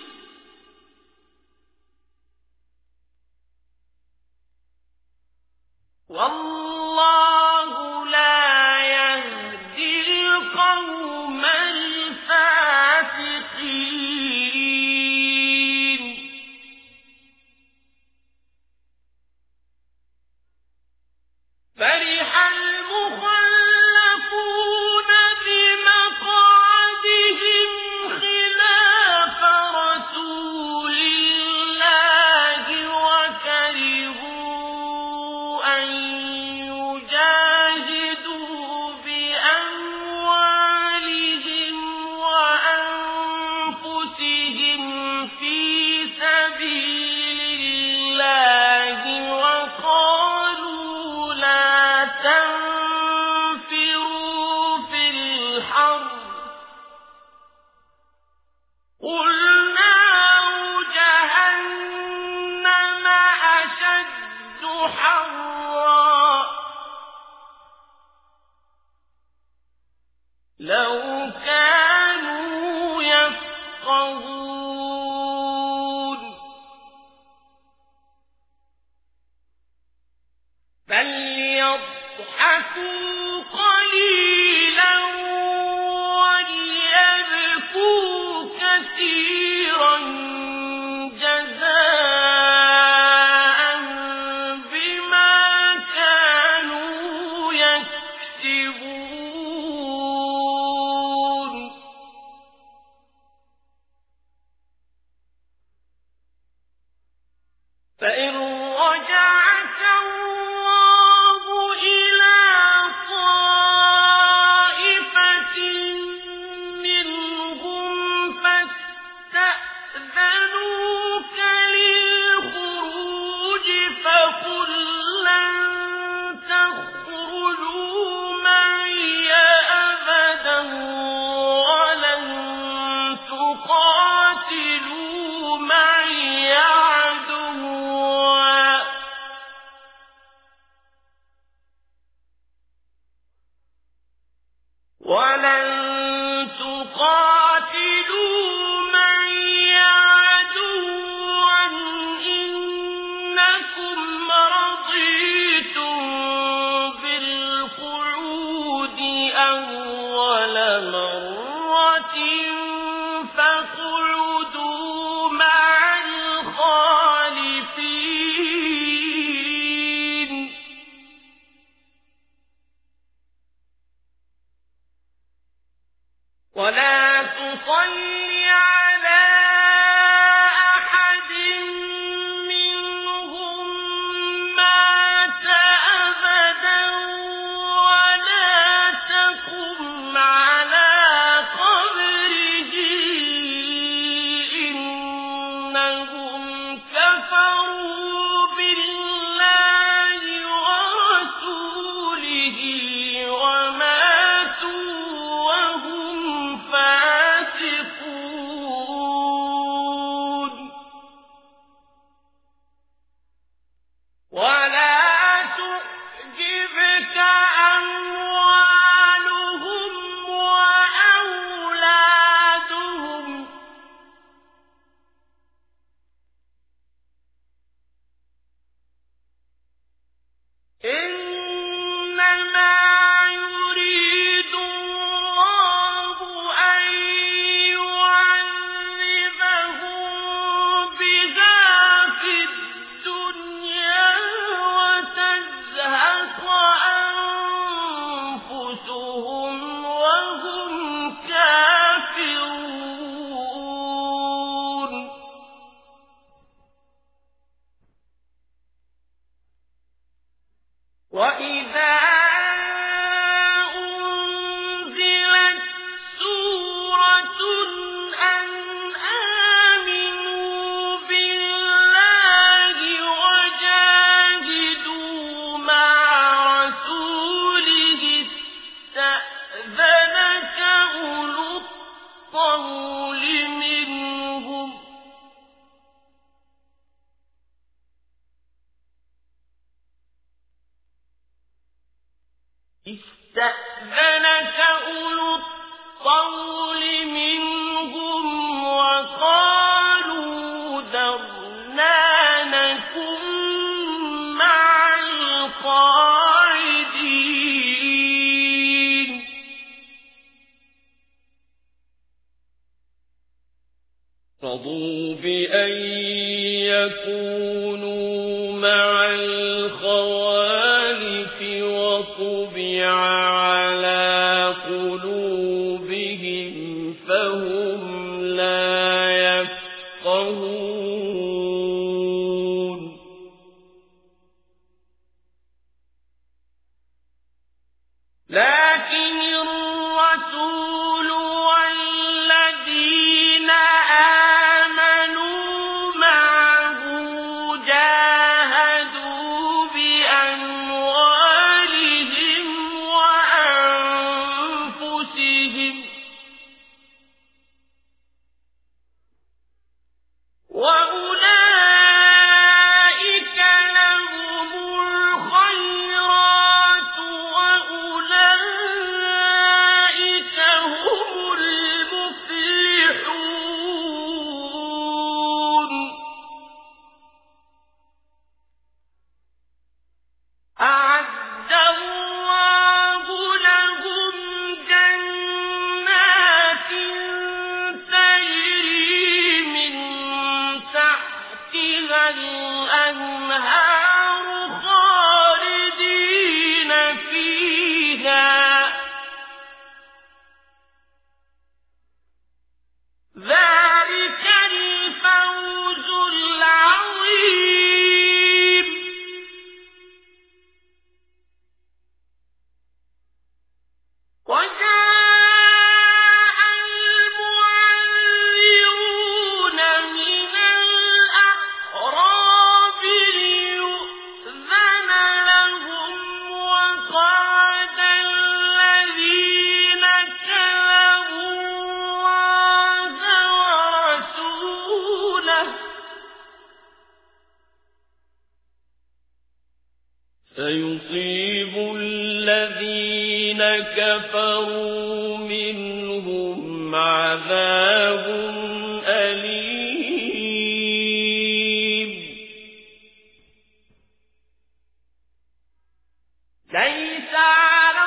والله لا يهدي القوم الفاسقين فرح المخلفون بمقعدهم خلاف رسول الله وكرهوا أن يجاهدوا بأموالهم وأنفسهم في سبيل الله وقالوا لا تنفروا في الحر قل نار جهنم أشد حرا لو كانوا يفقهون استأذنك أولو الطول منهم وقالوا ذرنا نكن مع القاعدين رضوا بأن يكونوا مع الخوالف وطبع على قلوبهم فهم لا يفقهون لكن الرسول والذين آمنوا معه جاهدوا بأموالهم وأنفسهم وأولئك لهم الخيرات وأولئك هم المفلحون أعد الله لهم جنات تجري من تحتها الأنهار خالدين فيها ذلك الفوز العظيم وجاء المعذرون من الأعراب ليؤذن لهم وقال الذين كذبوا الله ورسوله سيصيب الذين كفروا منهم عذاب أليم ليس على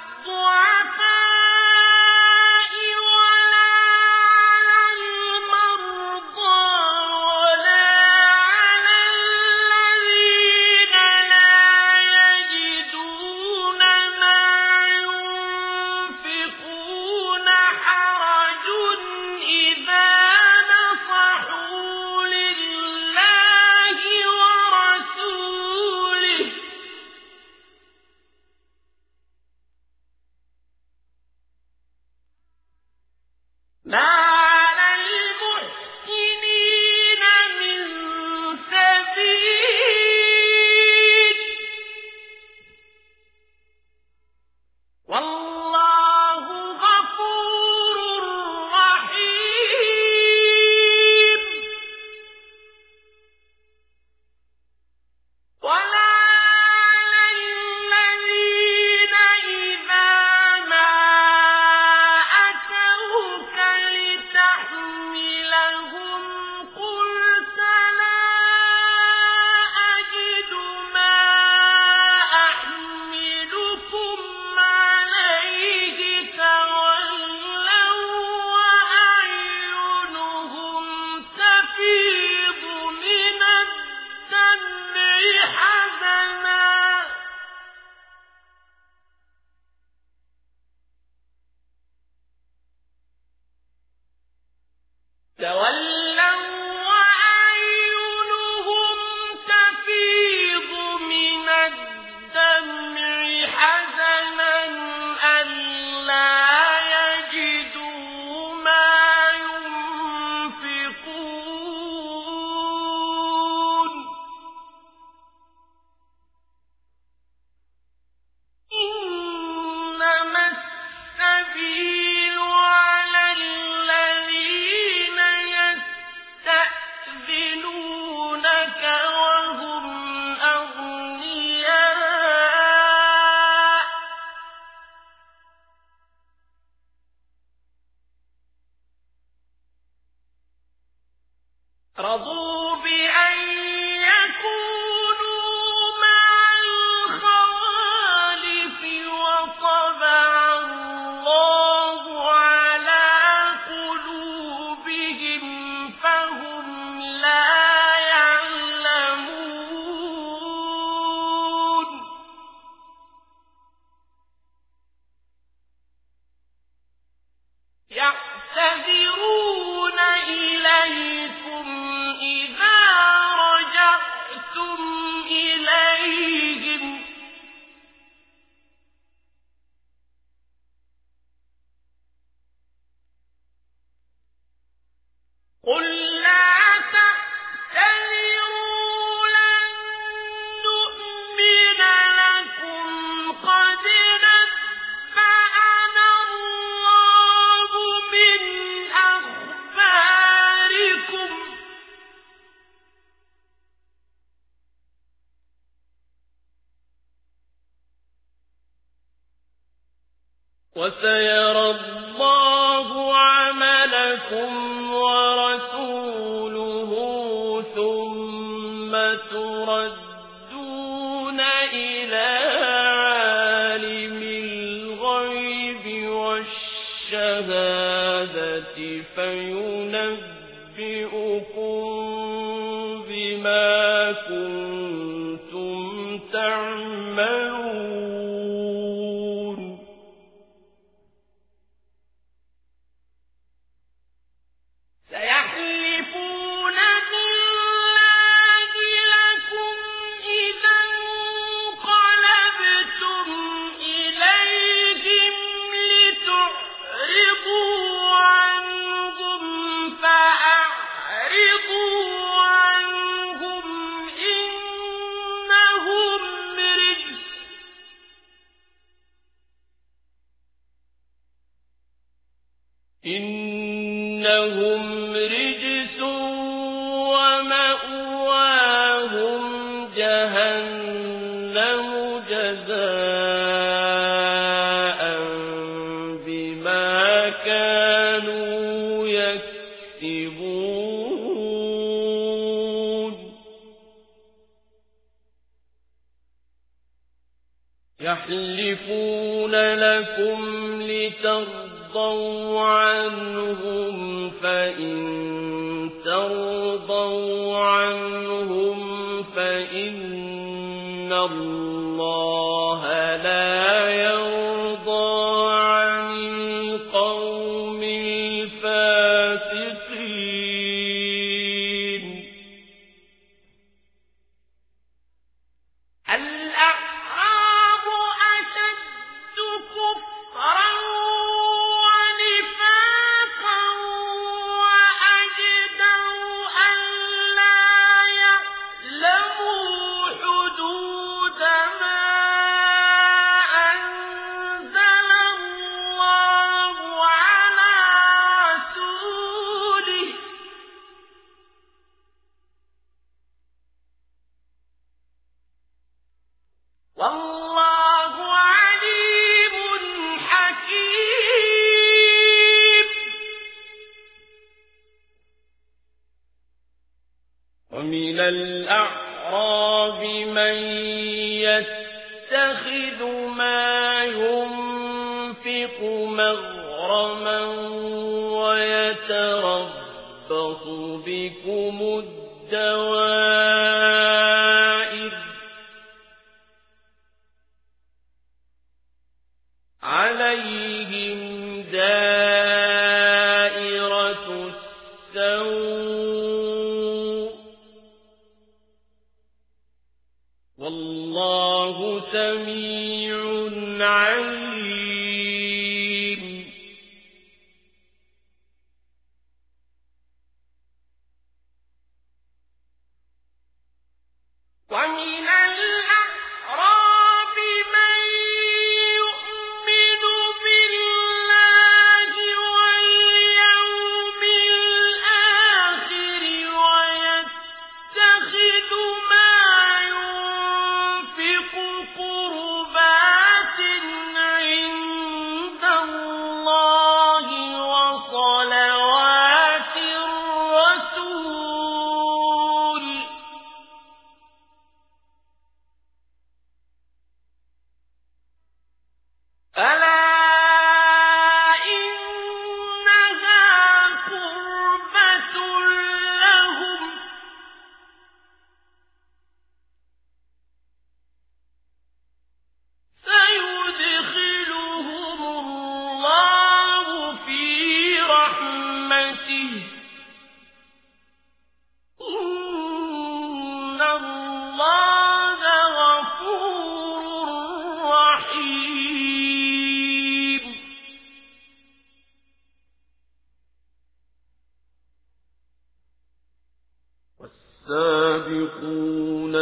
الضعفاء ولا على المرضى ولا على الذين لا يجدون ما ينفقون حرج إذا نصروا رضوا بأن يكونوا مع الخوالف وطبع الله على قلوبهم فهم لا يعلمون يعتذرون إليكم إذا رجعتم إليهم قل لا تعتذروا لن نؤمن لكم قد نبأنا الله من أخباركم وسيرى الله عملكم ورسوله ثم تردون إلى عالم الغيب والشهادة فينبئكم بما كنتم تعملون سيحلفون بالله لكم إذا انقلبتم إليهم لتعرضوا عنهم فأعرضوا عنهم إنهم رجس إنهم رجس ومأواهم جهنم جزاء بما كانوا يكسبون يحلفون لكم لترضوا عنهم فإن ترضوا عنهم فإن الله لا يرضى عن القوم الفاسقين الأعراب أشد كفرا ونفاقا وأجدر ألا يعلموا حدود ما أنزل الله على رسوله والله عليم حكيم ومن الأعراب من يتخذ ما ينفق مغرما ويتربص بكم الدوائر عليهم دائرة السوء والله سميع عليم ومن الأعراب من يؤمن بالله واليوم الآخر ويتخذ ما ينفق قربات السابقون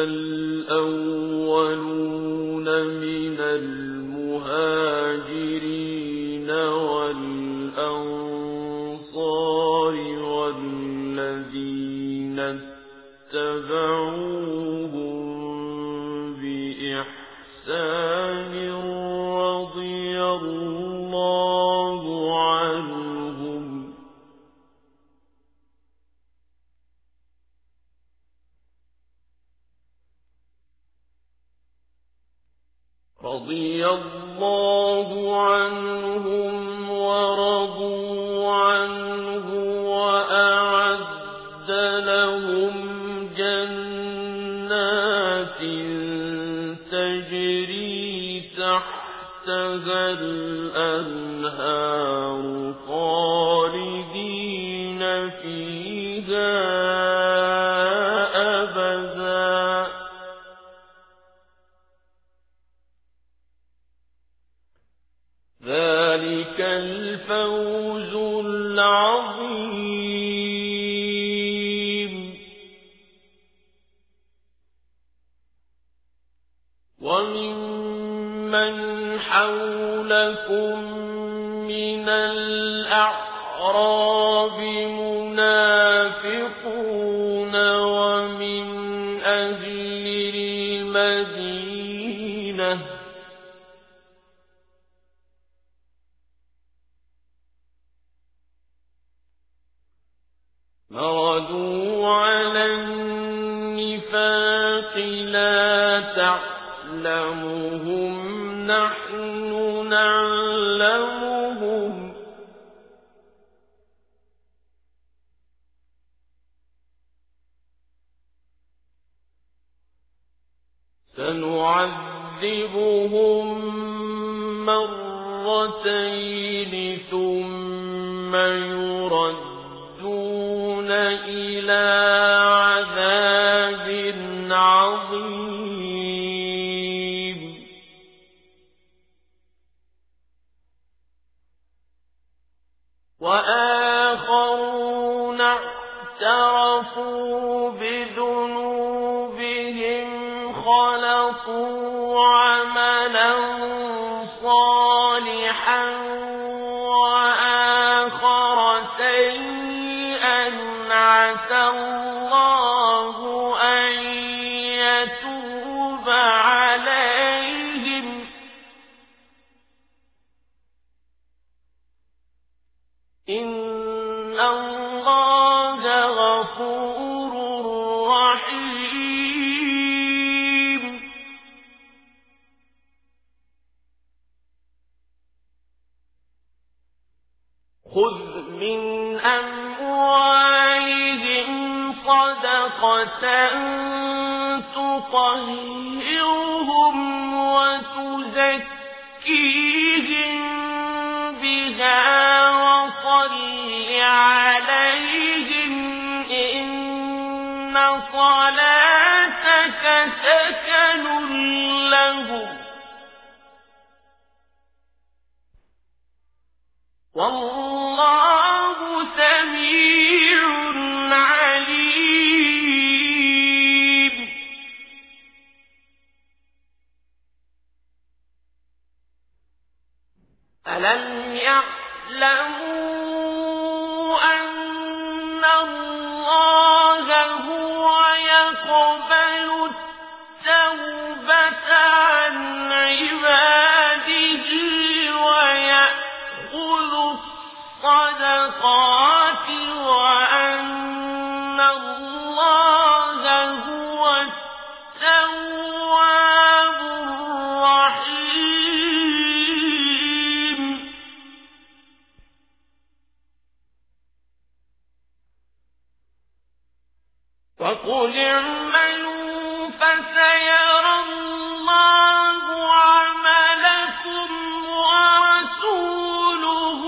الأولون من المهاجرين والأنصار والذين اتبعوهم بإحسان رضي الله عنهم رضي الله عنهم ورضوا عنه وأعد لهم جنات تجري تحتها الأنهار خالدين فيها أبدا ذلك الفوز العظيم وممن حولكم من الأعراب منافقون ومن أهل المدينة مردوا على النفاق لا تعلمهم نحن نعلمهم سنعذبهم مرتين ثم يردون إلى عذاب عظيم وآخرون اعترفوا بذنوبهم خلطوا عملا صالحا وآخر سيئا عسى الله أن يتوب عليهم إن الله غفور رحيم خذ من أموالهم صدقة تطهرهم وتزكيهم بها وصل عليهم إن صلاتك سكن لهم والله سميع عليم ألم يعلموا أن الله هو يقبل التوبة عن عباده ويأخذ الصدقات وأن الله هو التواب الرحيم وقل اعملوا فسيرى الله عملكم ورسوله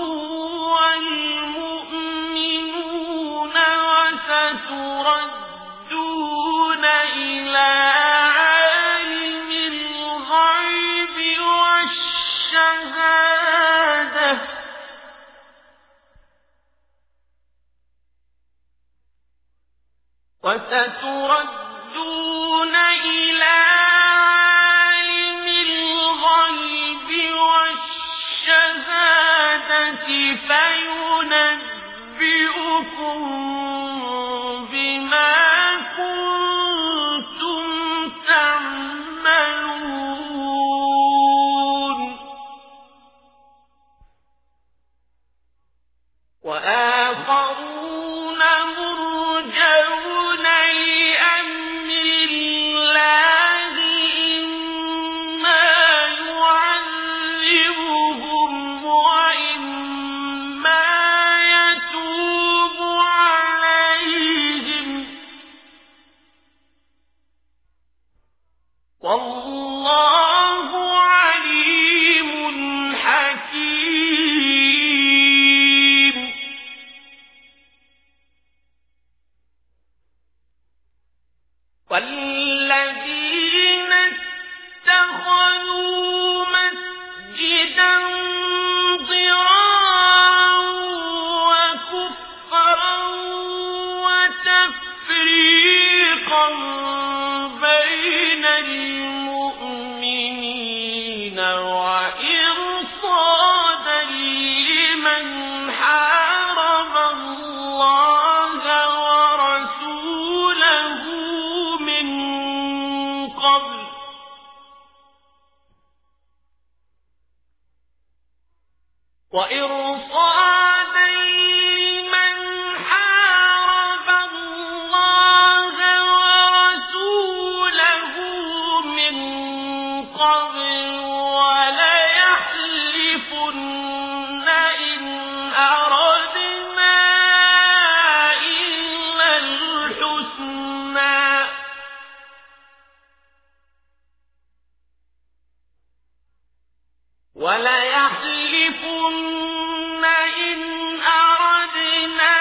والمؤمنون وستردون إلى عالم الغيب والشهادة وستردون إلى عالم الغيب والشهادة فينبئكم بما كنتم تعملون وآخرون مرجون لأمر الله إما يعذبهم وإما يتوب عليهم والله عليم حكيم والذين اتخذوا مسجدا ضرارا وكفرا وتفريقا بين المؤمنين وإرصادا لمن حارب الله ورسوله من قبل وإرصادا لمن حارب الله ورسوله من قبل وليحلفن إن أردنا إلا الحسنى وليحلفن إن أردنا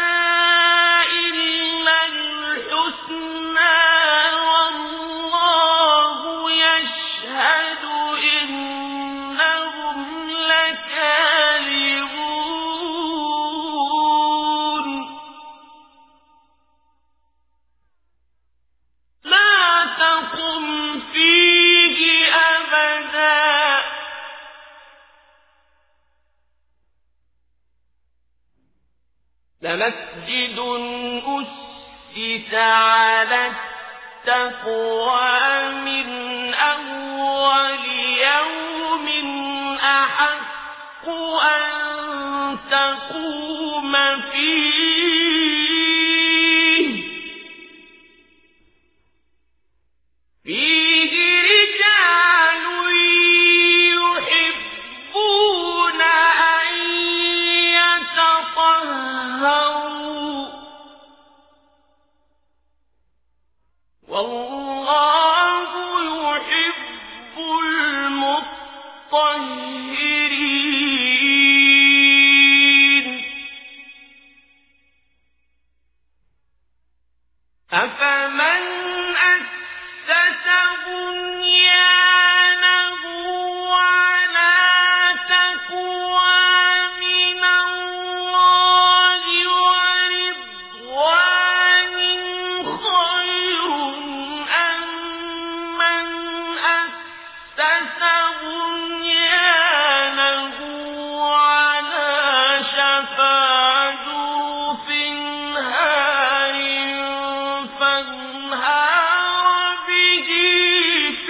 إلا الحسنى والله يشهد إنهم لكاذبون لا تقم فيه أبدا لمسجد أسس على التقوى من أول يوم أحق أن تقوم فيه فيه رجال يحبون أن يتطهروا والله يحب المطهرين أفمن أسس بنيانه على تقوى من الله ورضوان خير أم من أسس بنيانه على شفا جرف هار فانهار به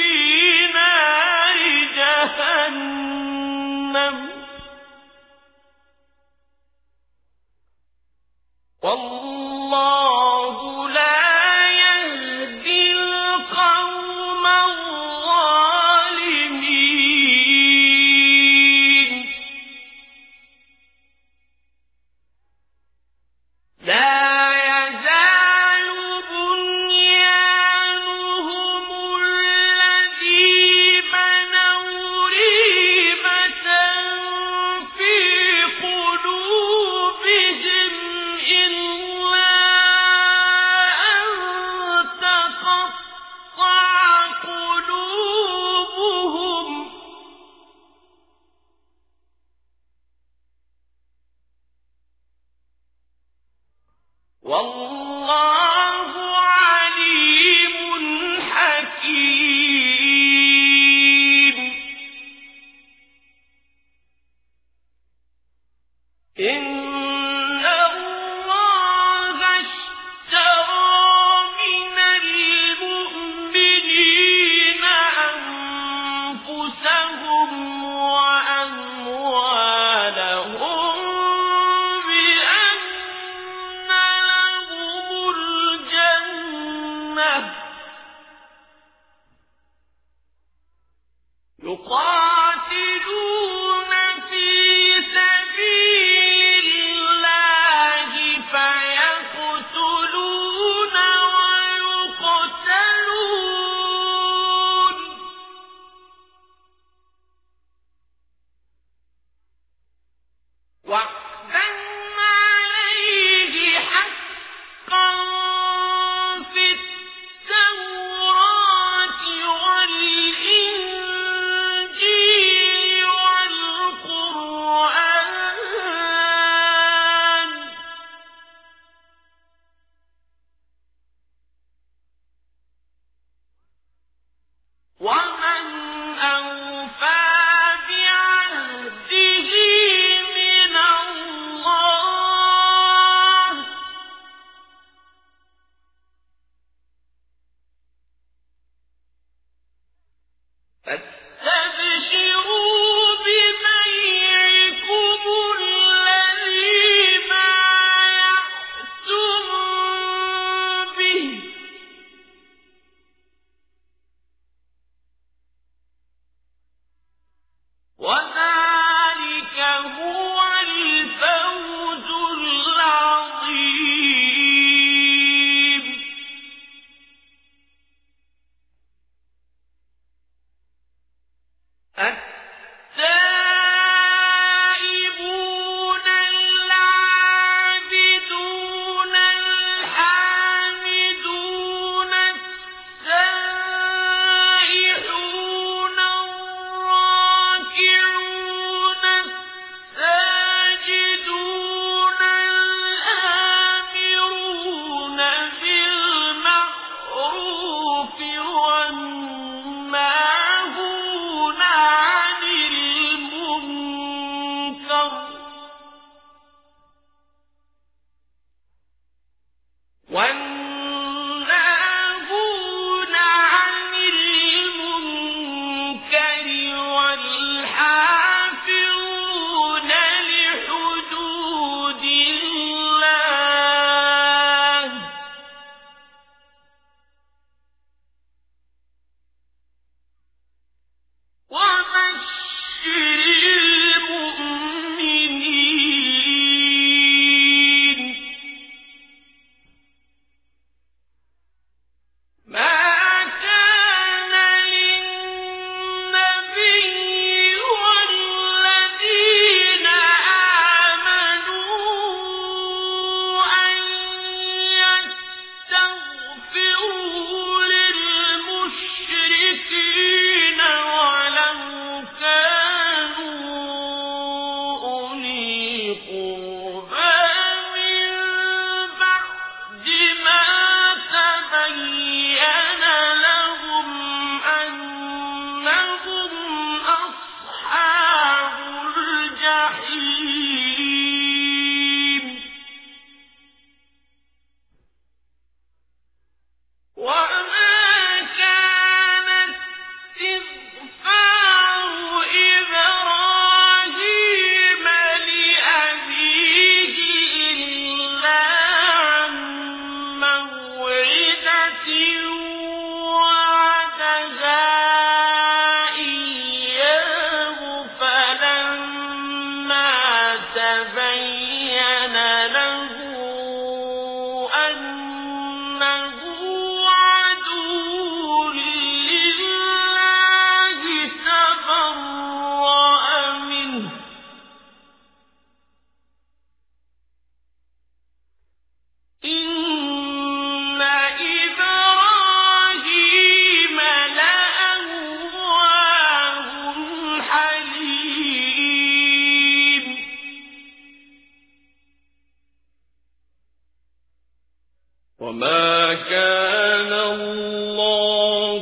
ما كان الله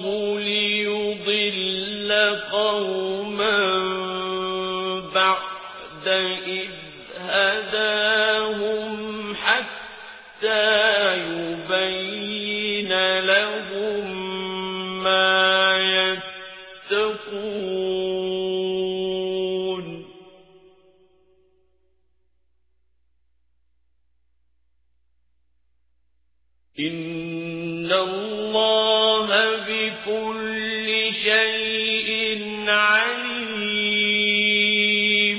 ليضل قوما بعد إذ هداهم حتى يبين لهم ما يتقون إن الله بكل شيء عليم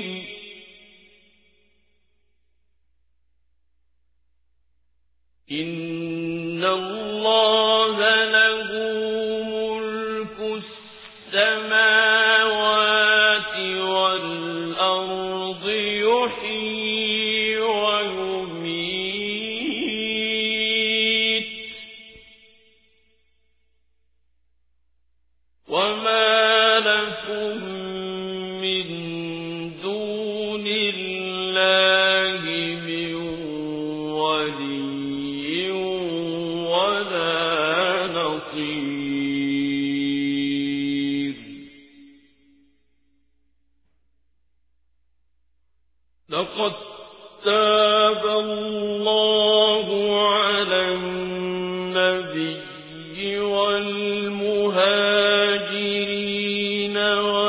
إن الله له ملك السماوات والأرض يحيي ويميت وما لكم من دون الله من ولي ولا نصير لقد تاب الله على النبي والمهاجرين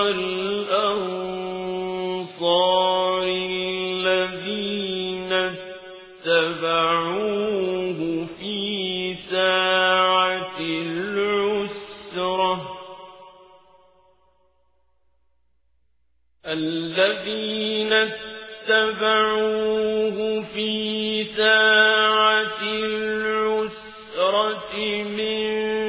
والأنصار الذين اتبعوه في ساعة العسرة الذين اتبعوه في ساعة العسرة من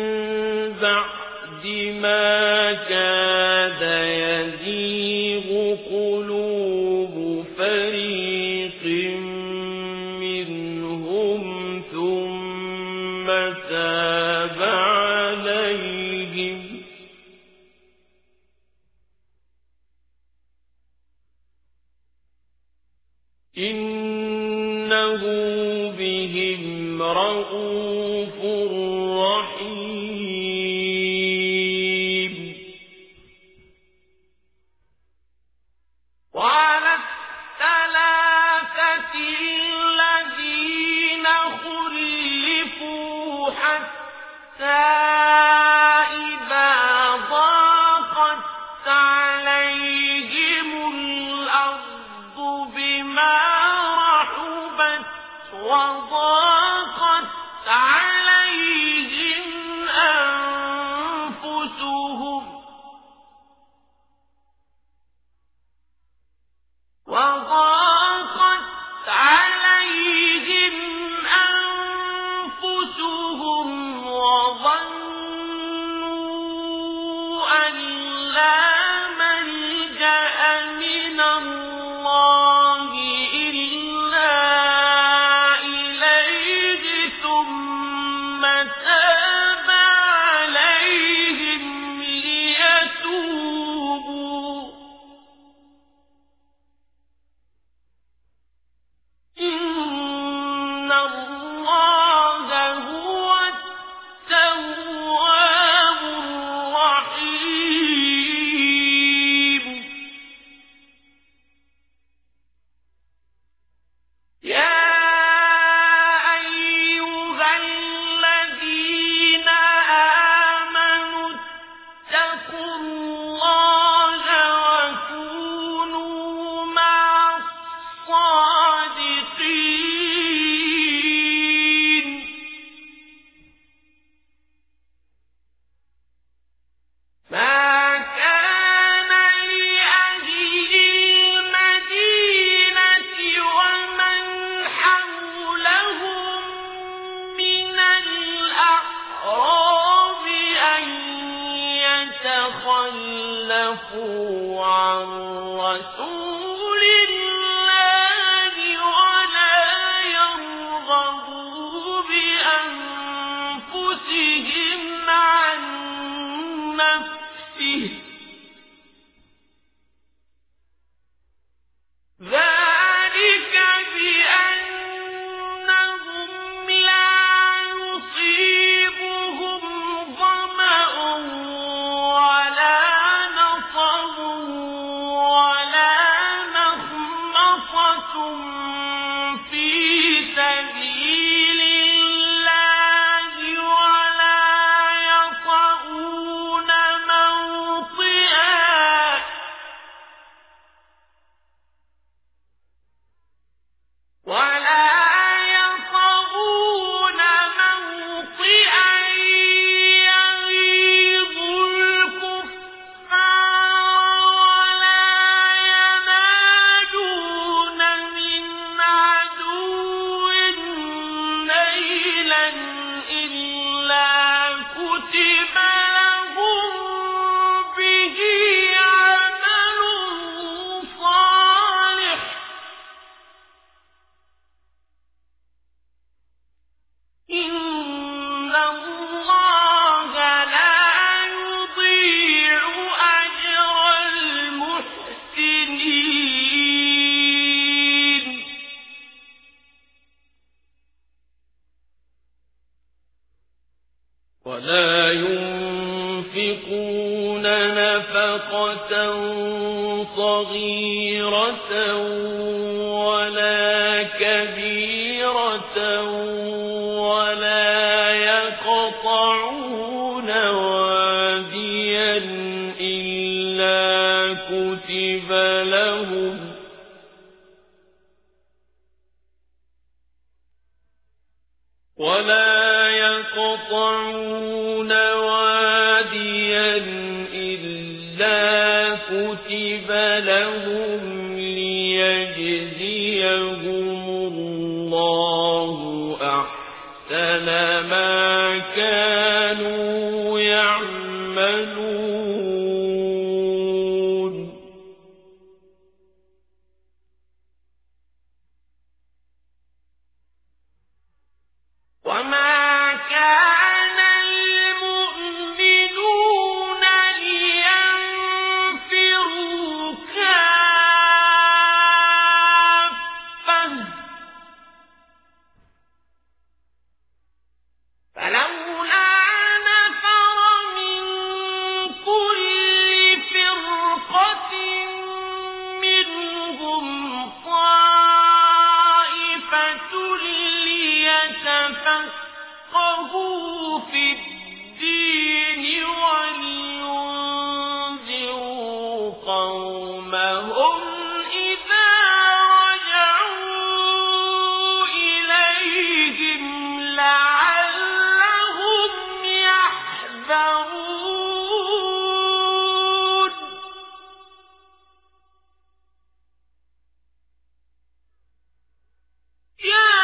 بعد ما كاد يزيغ قلوب فريق منهم ثم تاب عليهم إنه بهم رءوف رحيم وعلى الثلاثة الذين خلفوا حتى إذا ضاقت عليهم الأرض بما رحبت وضاقت عليهم أنفسهم وضاقت عليهم أنفسهم وظنوا أن لا ملجأ من الله إلا إليه ثم تاب عليهم ليتوبوا إن الله هو التواب الرحيم يا أيها الذين آمنوا اتقوا الله وكونوا مع الصادقين ما كان لأهل المدينة ومن حولهم من الأعراب أن يتخلفوا عن رسول الله ولا يرغبوا بأنفسهم عن نفسه ذلك بأنهم لا يصيبهم ولا ينفقون نفقة صغيرة ولا كبيرة ولا يقطعون واديا إلا كتب لهم ولا يقطعون واديا إلا كتب لهم ليجزيهم الله أحسن ما كانوا يعملون. وما كان المؤمنون لينفروا كافة فلولا نفر من كل فرقة منهم طائفة ليتفقهوا في الدين ولينذروا قومهم إذا رجعوا إليهم لعلهم يحذرون. يا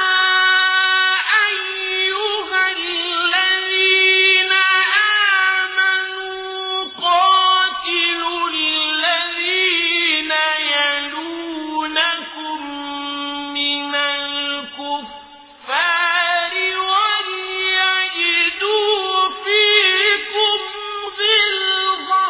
أيها الذين آمنوا قاتلوا الذين يلونكم من الكفار وليجدوا فيكم غلظة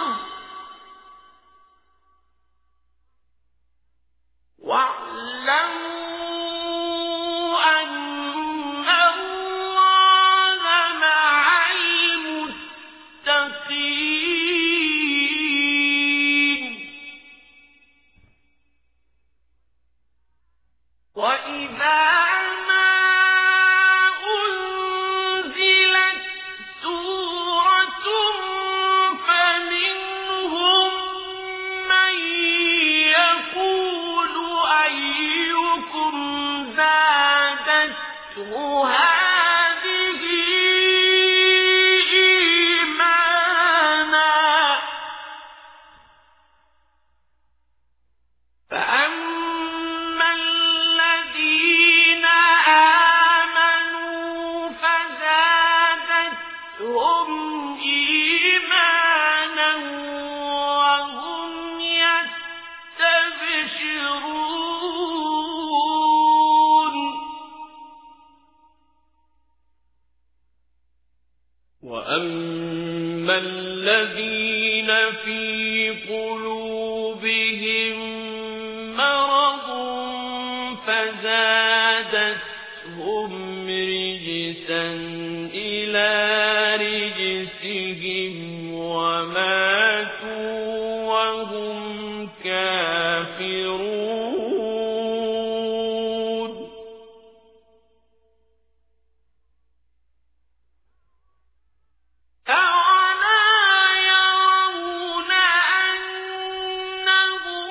واعلموا أن الله مع المتقين. وإذا ما أنزلت سورة فمنهم من يقول أيكم زادته هذه إيمانا فأما الذين آمنوا فزادتهم إيمانا وهم يستبشرون. وأما الذين في قلوبهم مرض فزادتهم رجسا إلى رجسهم وماتوا وهم كافرون. أولا يرون أنهم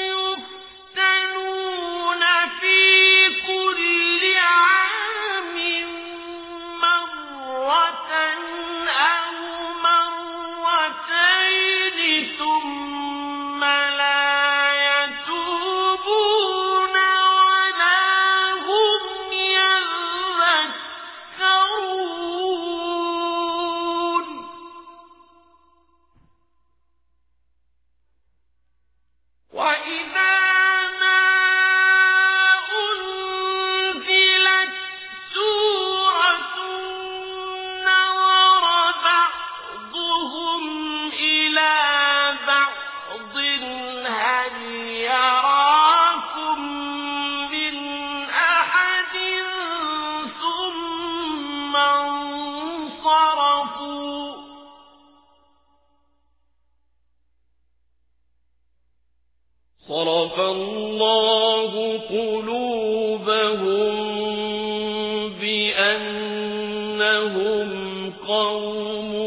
يفتنون في كل عام مرة أو مرتين صرف الله قلوبهم بأنهم قوم